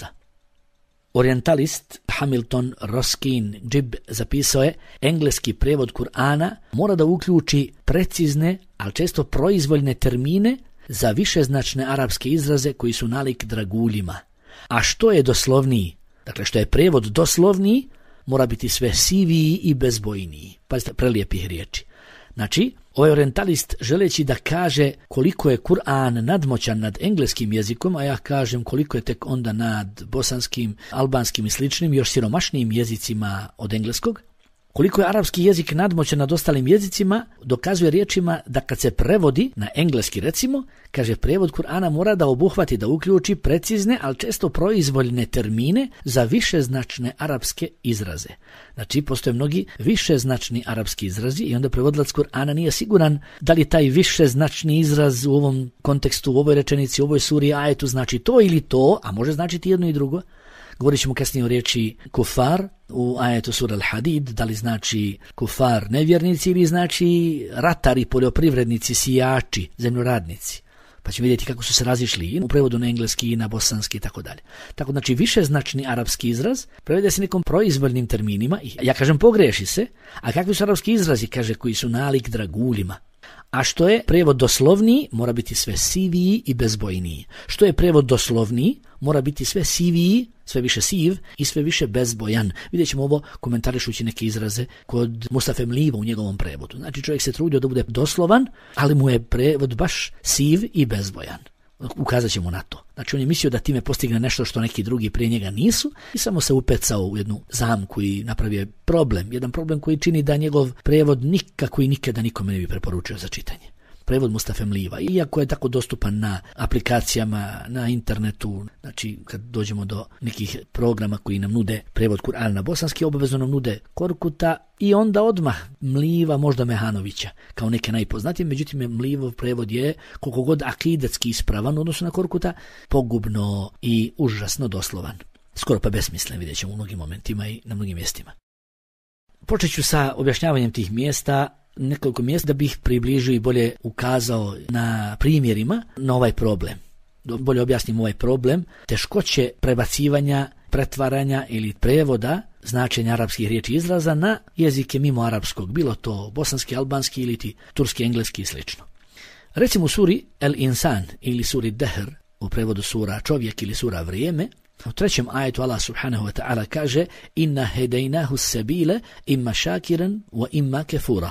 Orientalist Hamilton Ruskin Gibb zapisao je: engleski prijevod Kur'ana mora da uključi precizne, ali često proizvoljne termine za višeznačne arapske izraze koji su nalik draguljima. A što je doslovniji, dakle što je prijevod doslovniji, mora biti sve siviji i bezbojniji. Pazite, prelijepih riječi. Znači, ovaj orientalist želeći da kaže koliko je Kur'an nadmoćan nad engleskim jezikom, a ja kažem koliko je tek onda nad bosanskim, albanskim i sličnim, još siromašnijim jezicima od engleskog, koliko je arapski jezik nadmoćan nad ostalim jezicima, dokazuje riječima da kad se prevodi na engleski recimo, kaže prijevod Kur'ana mora da obuhvati, da uključi precizne, ali često proizvoljne termine za višeznačne arapske izraze. Znači, postoje mnogi višeznačni arapski izrazi i onda prevodilac Kur'ana nije siguran da li taj višeznačni izraz u ovom kontekstu, u ovoj rečenici, u ovoj suri, ajetu znači to ili to, a može značiti jedno i drugo. Govorit ćemo kasnije o riječi kufar u ajetu sura Al-Hadid, da li znači kufar nevjernici ili znači ratari, poljoprivrednici, sijači, zemljoradnici. Pa ćemo vidjeti kako su se razišli i u prevodu na engleski i na bosanski i tako dalje. Tako znači višeznačni arapski izraz prevede se nekom proizvoljnim terminima, ja kažem pogreši se, a kakvi su arapski izrazi, kaže, koji su nalik draguljima. A što je prevod doslovniji, mora biti sve siviji i bezbojniji. Što je prevod doslovniji, mora biti sve siviji, sve više siv i sve više bezbojan. Vidjet ćemo ovo komentarišući neke izraze kod Mustafe Mliva u njegovom prevodu. Znači čovjek se trudio da bude doslovan, ali mu je prevod baš siv i bezbojan. Ukazat ćemo na to. Znači on je mislio da time postigne nešto što neki drugi prije njega nisu i samo se upecao u jednu zamku i napravio problem. Jedan problem koji čini da njegov prevod nikako i nikada nikome ne bi preporučio za čitanje. Prevod Mustafe Mliva, iako je tako dostupan na aplikacijama, na internetu, znači kad dođemo do nekih programa koji nam nude prevod Kur'ana na bosanski, obavezno nam nude Korkuta i onda odmah Mliva, možda Mehanovića, kao neke najpoznatije, međutim Mlivov prevod je, koliko god akidetski ispravan u odnosu na Korkuta, pogubno i užasno doslovan. Skoro pa besmislen, vidjet ćemo u mnogim momentima i na mnogim mjestima. Počet ću sa objašnjavanjem tih mjesta, nekoliko mjesta da bih približio i bolje ukazao na primjerima na ovaj problem. Bolje objasnim ovaj problem, teškoće prebacivanja, pretvaranja ili prevoda značenja arapskih riječi izraza na jezike mimo arapskog, bilo to bosanski, albanski ili turski, engleski i sl. Recimo u suri El Insan ili suri Dehr, u prevodu sura čovjek ili sura vrijeme, u 3. ajetu Allah subhanahu wa ta'ala kaže: inna hedejnahu sebile imma šakiran wa imma kefura.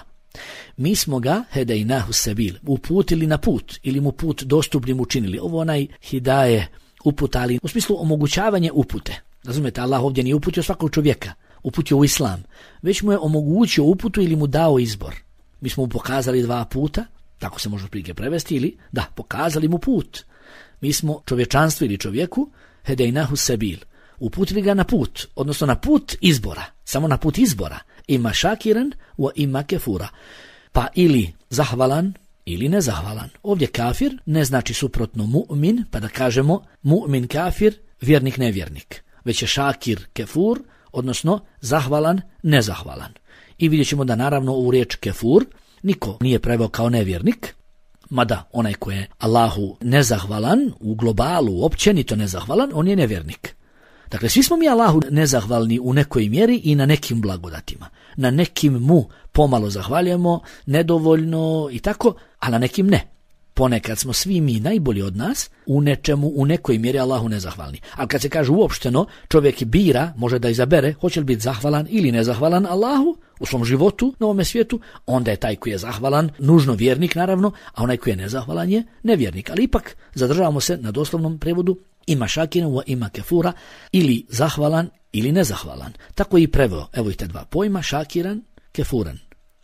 Mi smo ga, hedejnahu sebil, uputili na put ili mu put dostupnim učinili. Ovo onaj hidaje uputa, ali u smislu omogućavanje upute. Razumijete, Allah ovdje nije uputio svakog čovjeka, uputio u islam, već mu je omogućio uputu ili mu dao izbor. Mi smo mu pokazali 2 puta, tako se može prilike prevesti, ili da, pokazali mu put. Mi smo čovječanstvu ili čovjeku, hedejnahu sebil, uputili ga na put, odnosno na put izbora, samo na put izbora. Ima šakiran wa ima kefura. Pa ili zahvalan ili nezahvalan. Ovdje kafir ne znači suprotno mu'min, pa da kažemo mu'min kafir, vjernik nevjernik. Već je šakir kefur, odnosno zahvalan nezahvalan. I vidjet ćemo da naravno u riječ kefur niko nije preveo kao nevjernik, mada onaj ko je Allahu nezahvalan, u globalu općenito nezahvalan, on je nevjernik. Dakle, svi smo mi Allahu nezahvalni u nekoj mjeri i na nekim blagodatima. Na nekim mu pomalo zahvaljujemo, nedovoljno i tako, a na nekim ne. Ponekad smo svi mi najbolji od nas u nečemu, u nekoj mjeri Allahu nezahvalni. Ali kad se kaže uopšteno, čovjek bira, može da izabere, hoće li biti zahvalan ili nezahvalan Allahu u svom životu na ovome svijetu, onda je taj koji je zahvalan nužno vjernik naravno, a onaj koji je nezahvalan je nevjernik. Ali ipak zadržavamo se na doslovnom prevodu ima šakiran wa ima kefura, ili zahvalan ili nezahvalan. Tako i preveo, evo i te 2 pojma, šakiran, kefuran.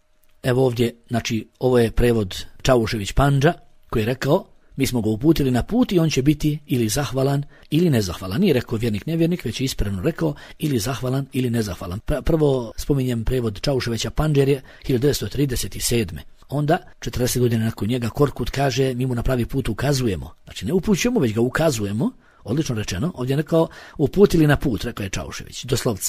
Evo ovdje, znači ovo je prevod Čavušević Pandža koji je rekao: mi smo ga uputili na put i on će biti ili zahvalan ili nezahvalan. Nije rekao vjernik nevjernik, već je ispravno rekao ili zahvalan ili nezahvalan. Prvo spominjem prevod Čavuševića Pandžer je 1937. Onda, 40 godina nakon njega, Korkut kaže: mi mu na pravi put ukazujemo. Znači ne upućujemo, već ga ukazujemo. Odlično rečeno. Ovdje je rekao uputili na put, rekao je Čaušević, doslovce.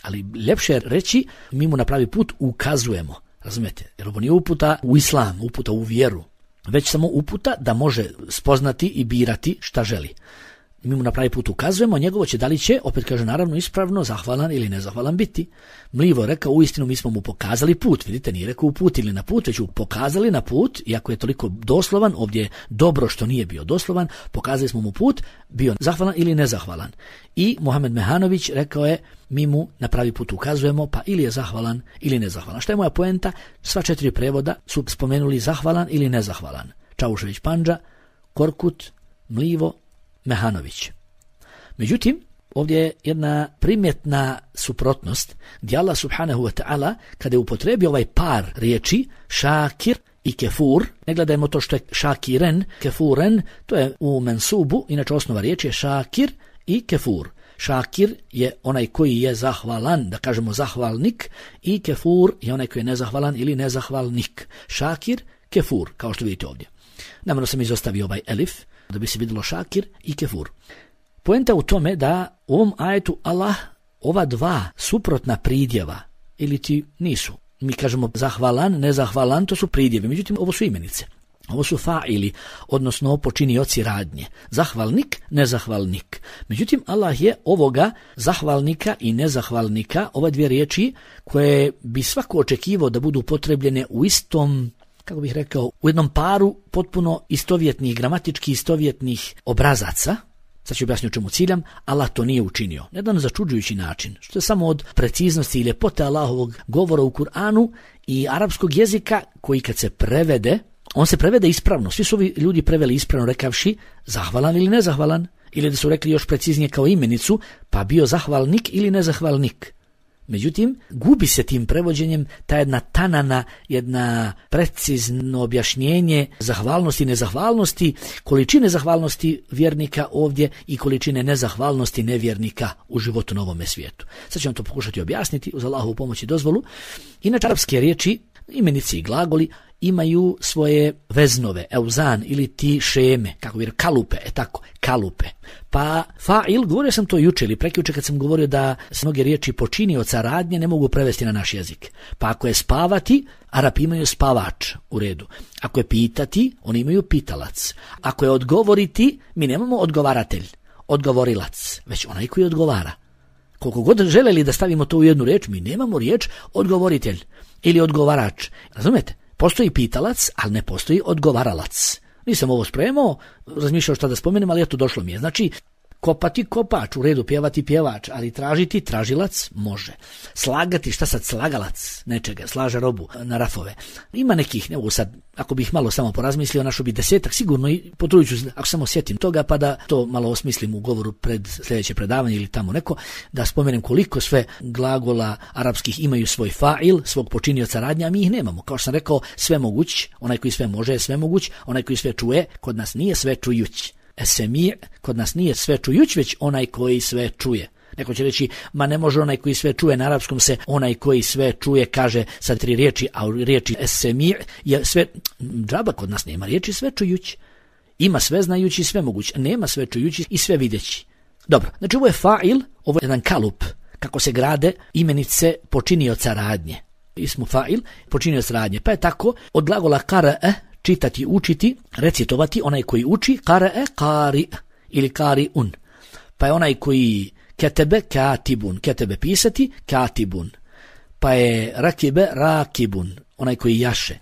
Ali ljepše je reći mi mu na pravi put ukazujemo. Razumijete? Jer ovo nije uputa u islam, uputa u vjeru, već samo uputa da može spoznati i birati šta želi. Mi mu na pravi put ukazujemo, njegovo će da li će, opet kaže naravno ispravno, zahvalan ili nezahvalan biti. Mlivo je rekao, uistinu mi smo mu pokazali put, vidite, nije rekao uputili na put, već mu pokazali na put, iako je toliko doslovan, ovdje je dobro što nije bio doslovan, pokazali smo mu put, bio zahvalan ili nezahvalan. I Muhamed Mehanović rekao je, mi mu na pravi put ukazujemo, pa ili je zahvalan ili nezahvalan. Šta je moja poenta? Sva 4 prevoda su spomenuli zahvalan ili nezahvalan. Čaušević Pandža, Korkut, Mlivo, Mehanović. Međutim, ovdje je jedna primjetna suprotnost gdje Allah subhanahu wa ta'ala kada je upotrebio ovaj par riječi šakir i kefur, ne gledajmo to što je šakiren, kefuren, to je u mensubu, inače osnova riječi je šakir i kefur. Šakir je onaj koji je zahvalan, da kažemo zahvalnik, i kefur je onaj koji je nezahvalan ili nezahvalnik. Šakir, kefur, kao što vidite ovdje. Namjerno sam izostavio ovaj elif, da bi se vidjelo šakir i kefur. Poenta u tome da u ovom ajetu Allah ova dva suprotna pridjeva ili ti nisu. Mi kažemo zahvalan, nezahvalan, to su pridjevi, međutim ovo su imenice. Ovo su fa'ili, odnosno počinioci radnje. Zahvalnik, nezahvalnik. Međutim, Allah je ovoga zahvalnika i nezahvalnika, ove dvije riječi koje bi svako očekivao da budu upotrebljene u istom, kako bih rekao, u jednom paru potpuno istovjetnih, gramatički istovjetnih obrazaca, sad ću objasniti o čemu ciljam, Allah to nije učinio. Na jedan začuđujući način, što je samo od preciznosti i ljepote Allahovog govora u Kur'anu i arapskog jezika koji kad se prevede, on se prevede ispravno. Svi su ovi ljudi preveli ispravno rekavši zahvalan ili nezahvalan, ili da su rekli još preciznije kao imenicu, pa bio zahvalnik ili nezahvalnik. Međutim, gubi se tim prevođenjem ta jedna tanana, jedna precizno objašnjenje zahvalnosti i nezahvalnosti, količine zahvalnosti vjernika ovdje i količine nezahvalnosti nevjernika u životu na ovome svijetu. Sad ću vam to pokušati objasniti uz Allahovu pomoć i dozvolu. Inače, arapske riječi, imenice i glagoli imaju svoje veznove, euzan ili ti šeme, kako bi rekao, kalupe, tako, kalupe. Pa fa'il, govorio sam to juče ili prekjuče kad sam govorio da se mnoge riječi počinioca radnje ne mogu prevesti na naš jezik. Pa ako je spavati, Arapi imaju spavač, u redu. Ako je pitati, oni imaju pitalac. Ako je odgovoriti, mi nemamo odgovaratelj, odgovorilac, već onaj koji odgovara. Koliko god želeli da stavimo to u jednu riječ, mi nemamo riječ odgovoritelj ili odgovarač. Razumete? Postoji pitalac, ali ne postoji odgovaralac. Nisam ovo spremao, razmišljao šta da spomenem, ali eto došlo mi je. Znači, kopati kopač, u redu, pjevati pjevač, ali tražiti tražilac može. Slagati, šta sad, slagalac nečega, slaže robu na rafove. Ima nekih, ne mogu sad, ako bih malo samo porazmislio, našo bi 10 sigurno i potrudit ću, ako samo sjetim toga, pa da to malo osmislim u govoru pred sljedeće predavanje ili tamo neko, da spomenem koliko sve glagola arapskih imaju svoj fa'il, svog počinioca radnja, a mi ih nemamo. Kao što sam rekao, sve moguć, onaj koji sve može je sve moguć, onaj koji sve čuje, kod nas nije sve čujuć. Esemi, kod nas nije sve čujuć, već onaj koji sve čuje. Neko će reći, ma ne može onaj koji sve čuje, na arapskom se onaj koji sve čuje kaže sa 3 riječi, a u riječi esemi je sve, džaba, kod nas nema riječi sve čujuć. Ima sve znajući i sve moguć, nema sve čujući i sve videći. Dobro, znači ovo je fa'il, ovo je jedan kalup, kako se grade imenice počinioca radnje. Ismu fa'il, počinioc radnje, pa je tako od glagola qara'e, čitati, učiti, recitovati, onaj koji uči, qara'e, qari ili qari'un. Pa je onaj koji ketebe, katibun, ketebe pisati, katibun. Pa je rakibe, rakibun, onaj koji jaše.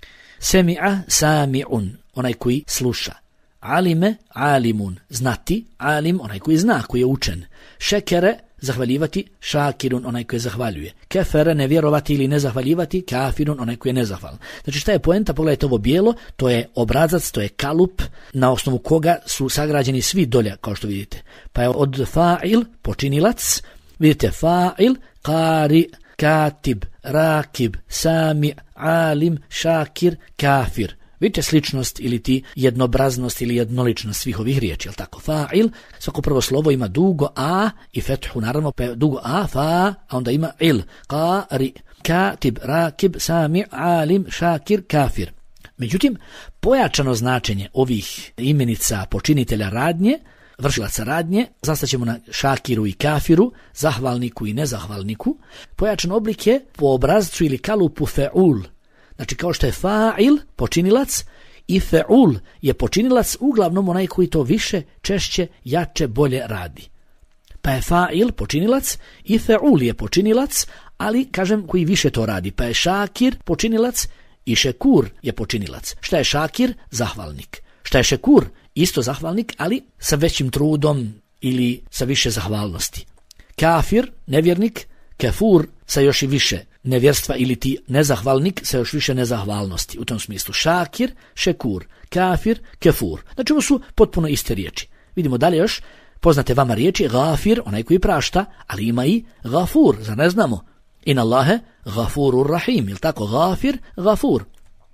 Semi'a, sami'un, onaj koji sluša. Alime, alimun, znati, alim, onaj koji zna, koji je učen. Šekere, zahvaljivati, šakirun, onaj koji zahvaljuje. Kefere, nevjerovati ili nezahvaljivati, kafirun, onaj koji je nezahvalan. Znači šta je poenta? Pogledajte ovo bijelo, to je obrazac, to je kalup, na osnovu koga su sagrađeni svi dolja, kao što vidite. Pa je od fa'il, počinilac, vidite fa'il, qari, katib, rakib, sami, alim, šakir, kafir. Vidite sličnost ili ti jednobraznost ili jednoličnost svih ovih riječi, jel tako? Fa'il, svako prvo slovo ima dugo a i fethu, naravno, pa dugo a, fa, a onda ima il, qari, katib, rakib, sami, alim, šakir, kafir. Međutim, pojačano značenje ovih imenica počinitelja radnje vršilaca radnje, zastaćemo na šakiru i kafiru, zahvalniku i nezahvalniku. Pojačan oblik je po obrazcu ili kalupu fe'ul. Znači kao što je fa'il, počinilac, i fe'ul je počinilac, uglavnom onaj koji to više, češće, jače, bolje radi. Pa je fa'il počinilac i fe'ul je počinilac, ali kažem koji više to radi. Pa je šakir počinilac i šekur je počinilac. Šta je šakir? Zahvalnik. Šta je šekur? Isto zahvalnik, ali sa većim trudom ili sa više zahvalnosti. Kafir, nevjernik, kefur sa još i više nevjerstva ili ti nezahvalnik sa još više nezahvalnosti. U tom smislu šakir, šekur, kafir, kefur. Znači ovo su potpuno iste riječi. Vidimo dalje još poznate vama riječi gafir, onaj koji prašta, ali ima i gafur, zar ne znamo? In Allahe gafurur rahim, ili tako? Gafir, gafur.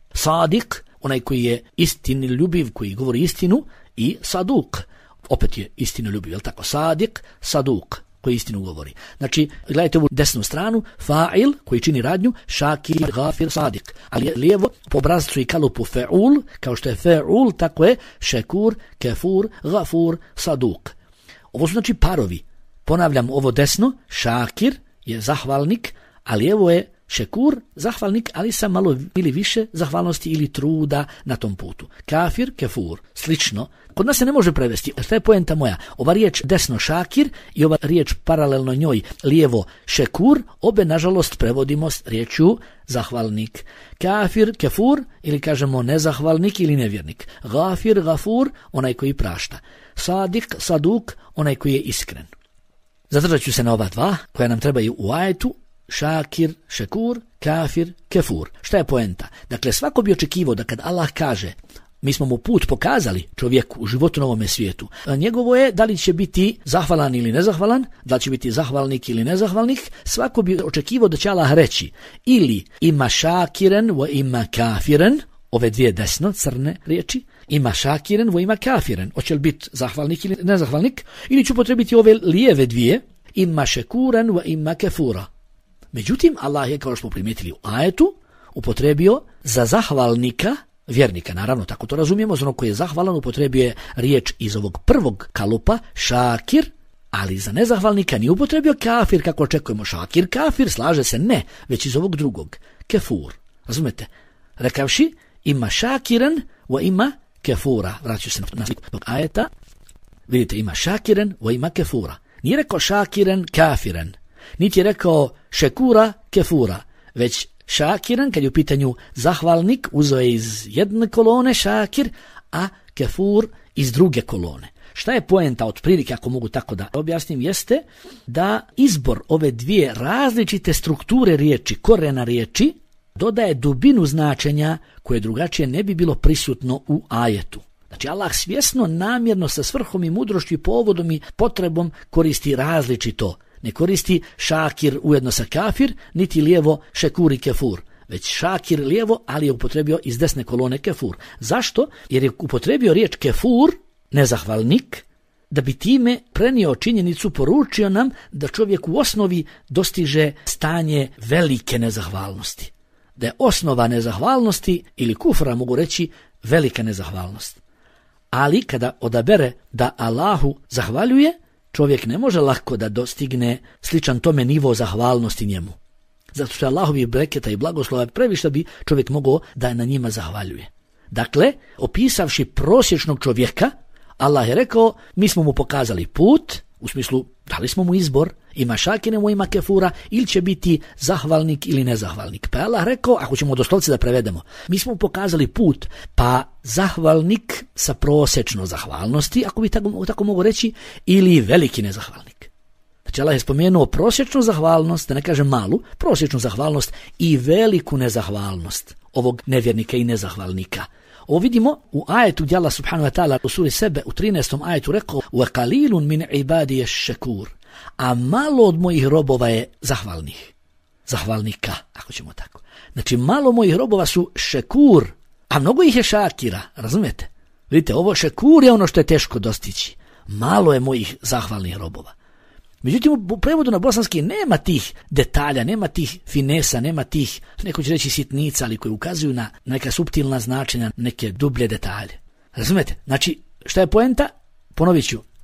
Sadik, onaj koji je istinoljubiv, koji govori istinu, i saduk, opet je istinoljubiv, ili tako? Sadik, saduk, koji istinu govori. Znači, gledajte ovu desnu stranu, fa'il, koji čini radnju, šakir, gafir, sadik. Ali lijevo, po obrazcu i kalupu fe'ul, kao što je fe'ul, tako je šekur, kefur, gafur, saduk. Ovo su znači parovi. Ponavljam, ovo desno, šakir je zahvalnik, a lijevo je šekur, zahvalnik, ali sa malo ili više zahvalnosti ili truda na tom putu. Kafir, kefur, slično. Kod nas se ne može prevesti. Šta je poenta moja? Ova riječ desno šakir i ova riječ paralelno njoj lijevo šekur, obe nažalost prevodimo s riječju zahvalnik. Kafir, kefur, ili kažemo nezahvalnik ili nevjernik. Gafir, gafur, onaj koji prašta. Sadik, saduk, onaj koji je iskren. Zadržat ću se na ova dva koja nam trebaju u ajetu. Šakir, šekur, kafir, kefur. Šta je poenta? Dakle, svako bi očekivao da kad Allah kaže mi smo mu put pokazali čovjeku u životu na ovome svijetu, njegovo je da li će biti zahvalan ili nezahvalan, da li će biti zahvalnik ili nezahvalnik, svako bi očekivao da će Allah reći ili ima šakiren wa ima kafiren, ove dvije desno crne riječi, ima šakiren wa ima kafiren, hoće li biti zahvalnik ili nezahvalnik, ili ću potrebiti ove lijeve dvije, ima šekuren wa ima kefura. Međutim, Allah je, kao što smo primijetili u ajetu, upotrebio za zahvalnika, vjernika, naravno, tako to razumijemo, za onog koji je zahvalan upotrebio je riječ iz ovog prvog kalupa, šakir, ali za nezahvalnika nije upotrebio kafir, kako očekujemo šakir, kafir, slaže se, ne, već iz ovog drugog, kefur. Razumete? Rekavši, ima šakiren, wa ima kefura. Vraću se na sliku tog ajeta. Vidite, ima šakiren, wa ima kefura. Nije rekao šakiren, kafiren. Niti je rekao šekura, kefura, već šakiran, kad je u pitanju zahvalnik, uzeo je iz jedne kolone šakir, a kefur iz druge kolone. Šta je poenta od prilike, ako mogu tako da objasnim, jeste da izbor ove dvije različite strukture riječi, korena riječi, dodaje dubinu značenja koje drugačije ne bi bilo prisutno u ajetu. Znači Allah svjesno, namjerno, sa svrhom i mudrošću i povodom i potrebom koristi različito. Ne koristi šakir ujedno sa kafir, niti lijevo šekur i kefur, već šakir lijevo, ali je upotrebio iz desne kolone kefur. Zašto? Jer je upotrebio riječ kefur, nezahvalnik, da bi time prenio činjenicu, poručio nam da čovjek u osnovi dostiže stanje velike nezahvalnosti. Da je osnova nezahvalnosti ili kufra, mogu reći, velika nezahvalnost. Ali kada odabere da Allahu zahvaljuje, čovjek ne može lako da dostigne sličan tome nivo zahvalnosti njemu. Zato što Allahovi breketa i blagoslova previše bi čovjek mogao da na njima zahvaljuje. Dakle, opisavši prosječnog čovjeka, Allah je rekao, mi smo mu pokazali put, u smislu, dali smo mu izbor, ima šakiremu, ima kefura, ili će biti zahvalnik ili nezahvalnik. Pa je Allah rekao, ako ćemo doslovce da prevedemo, mi smo mu pokazali put, pa zahvalnik sa prosječno zahvalnosti, ako bi tako mogu reći, ili veliki nezahvalnik. Znači Allah je spomenuo prosječnu zahvalnost, da ne kažem malu, prosječnu zahvalnost i veliku nezahvalnost ovog nevjernika i nezahvalnika. Ovo vidimo u ajetu gdje Allah subhanahu wa ta'ala u suri Sebe u 13. ajetu rekao وَقَلِيلٌ مِنْ عِبَادِيَ الشَّكُورِ, a malo od mojih robova je zahvalnih. Zahvalnika, ako ćemo tako. Znači malo mojih robova su šekur, a mnogo ih je šakira, razumijete? Vidite, ovo šekur je ono što je teško dostići. Malo je mojih zahvalnih robova. Međutim, u prevodu na bosanski nema tih detalja, nema tih finesa, nema tih, neko će reći sitnica, ali koji ukazuju na neka suptilna značenja, neke dublje detalje. Razumete? Znači, šta je poenta? Ponovit ću.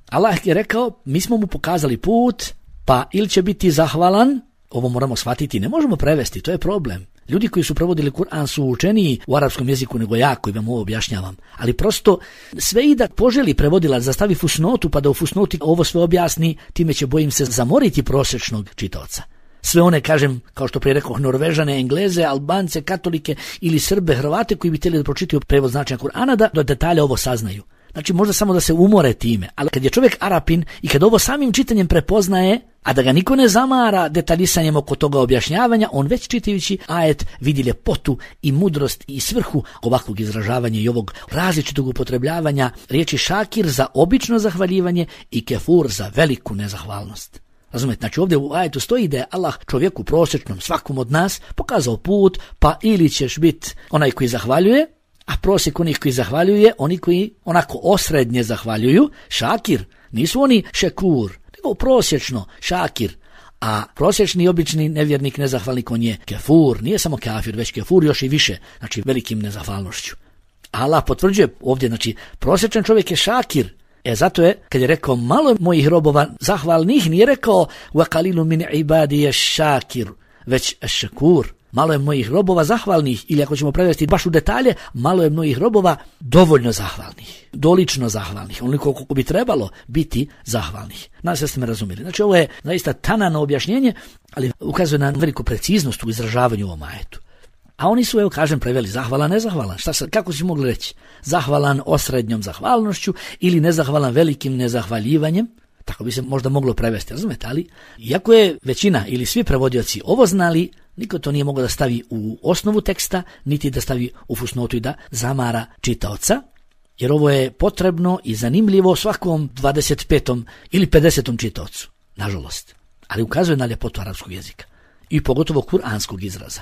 Allah je rekao, mi smo mu pokazali put, pa ili će biti zahvalan, ovo moramo shvatiti, ne možemo prevesti, to je problem. Ljudi koji su prevodili Kur'an su učeniji u arapskom jeziku nego ja koji vam ovo objašnjavam. Ali prosto sve i da poželi prevodilac da stavi fusnotu pa da u fusnoti ovo sve objasni, time će, bojim se, zamoriti prosječnog čitaoca. Sve one, kažem, kao što prije rekao, Norvežane, Engleze, Albance, Katolike ili Srbe, Hrvate koji bi htjeli da pročitaju prevod značenja Kur'ana da do detalja ovo saznaju. Znači možda samo da se umore time, ali kad je čovjek Arapin i kad ovo samim čitanjem prepoznaje, a da ga niko ne zamara detaljisanjem oko toga objašnjavanja, on već čitajući ajet vidi ljepotu i mudrost i svrhu ovakvog izražavanja i ovog različitog upotrebljavanja riječi šakir za obično zahvaljivanje i kefur za veliku nezahvalnost. Razumete, znači ovdje u ajetu stoji da je Allah čovjeku prosječnom, svakom od nas, pokazao put, pa ili ćeš biti onaj koji zahvaljuje, a prosjek onih koji zahvaljuje, oni koji onako osrednje zahvaljuju, šakir, nisu oni šekur, nego prosječno šakir, a prosječni obični nevjernik, nezahvalnik, on je kefur, nije samo kafir, već kefur još i više, znači velikim nezahvalnošću. Allah potvrđuje ovdje, znači prosječan čovjek je šakir. Zato je, kad je rekao malo mojih robova zahvalnih, nije rekao وَقَلِلُ مِنْ عِبَادِيَ الشَّاكِرُ, već šakur. Malo je mojih robova zahvalnih, ili ako ćemo prevesti baš u detalje, malo je mojih robova dovoljno zahvalnih, dolično zahvalnih, onoliko koliko bi trebalo biti zahvalnih. Nadam se da ste me razumjeli. Znači ovo je zaista tanano objašnjenje, ali ukazuje na veliku preciznost u izražavanju ovom ajetu. A oni su, evo kažem, preveli zahvalan, nezahvalan. Kako si mogli reći? Zahvalan osrednjom zahvalnošću ili nezahvalan velikim nezahvaljivanjem? Tako bi se možda moglo prevesti, razumete? Ali iako je većina ili svi prevodioci ovo znali, niko to nije mogao da stavi u osnovu teksta, niti da stavi u fusnotu i da zamara čitaoca, jer ovo je potrebno i zanimljivo svakom 25. ili 50. čitaocu, nažalost. Ali ukazuje na ljepotu arapskog jezika i pogotovo kuranskog izraza.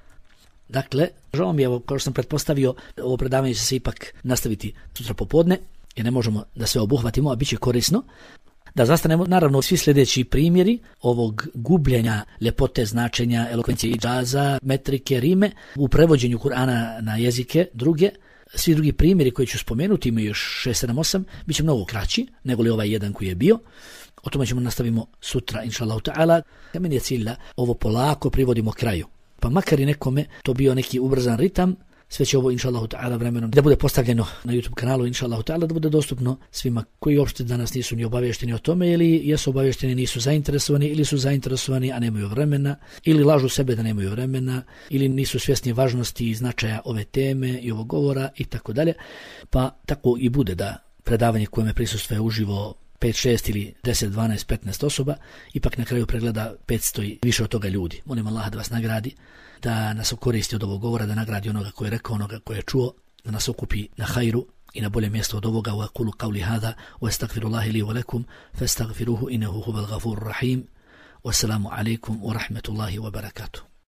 Dakle, žao mi je, evo, kao što sam pretpostavio, ovo predavanje će se ipak nastaviti sutra popodne, jer ne možemo da sve obuhvatimo, a bit će korisno. Da zastanemo, naravno, svi sljedeći primjeri ovog gubljenja ljepote, značenja, elokvencije i džaza, metrike, rime, u prevođenju Kur'ana na jezike druge. Svi drugi primjeri koji ću spomenuti, imaju još 6, 7, 8, bit će mnogo kraći nego li ovaj jedan koji je bio. O tome ćemo nastavimo sutra, inšallahu ta'ala. Meni je cilj da ovo polako privodimo kraju. Pa makar i nekome to bio neki ubrzan ritam, sve će ovo inšallahu ta'ala vremenom da bude postavljeno na YouTube kanalu inšallahu ta'ala, da bude dostupno svima koji uopšte danas nisu ni obavješteni o tome ili jesu obavješteni, nisu zainteresovani ili su zainteresovani a nemaju vremena ili lažu sebe da nemaju vremena ili nisu svjesni važnosti i značaja ove teme i ovog govora i tako dalje. Pa tako i bude da predavanje kojeme prisustvuje uživo 5, 6 ili 10, 12, 15 osoba, ipak na kraju pregleda 500 i više od toga ljudi. Molim Allah da vas nagradi, da nas okoristi od ovog govora, da nagradi onoga koji je rekao, onoga koji je čuo, da nas okupi na hajru i na bolje mjesto od ovoga. Wa aqulu qawli hadha wa astaghfirullaha li wa lakum fastaghfiruhu innahu huwal ghafurur rahim. Wassalamu alaikum wa rahmatullahi wa barakatuh.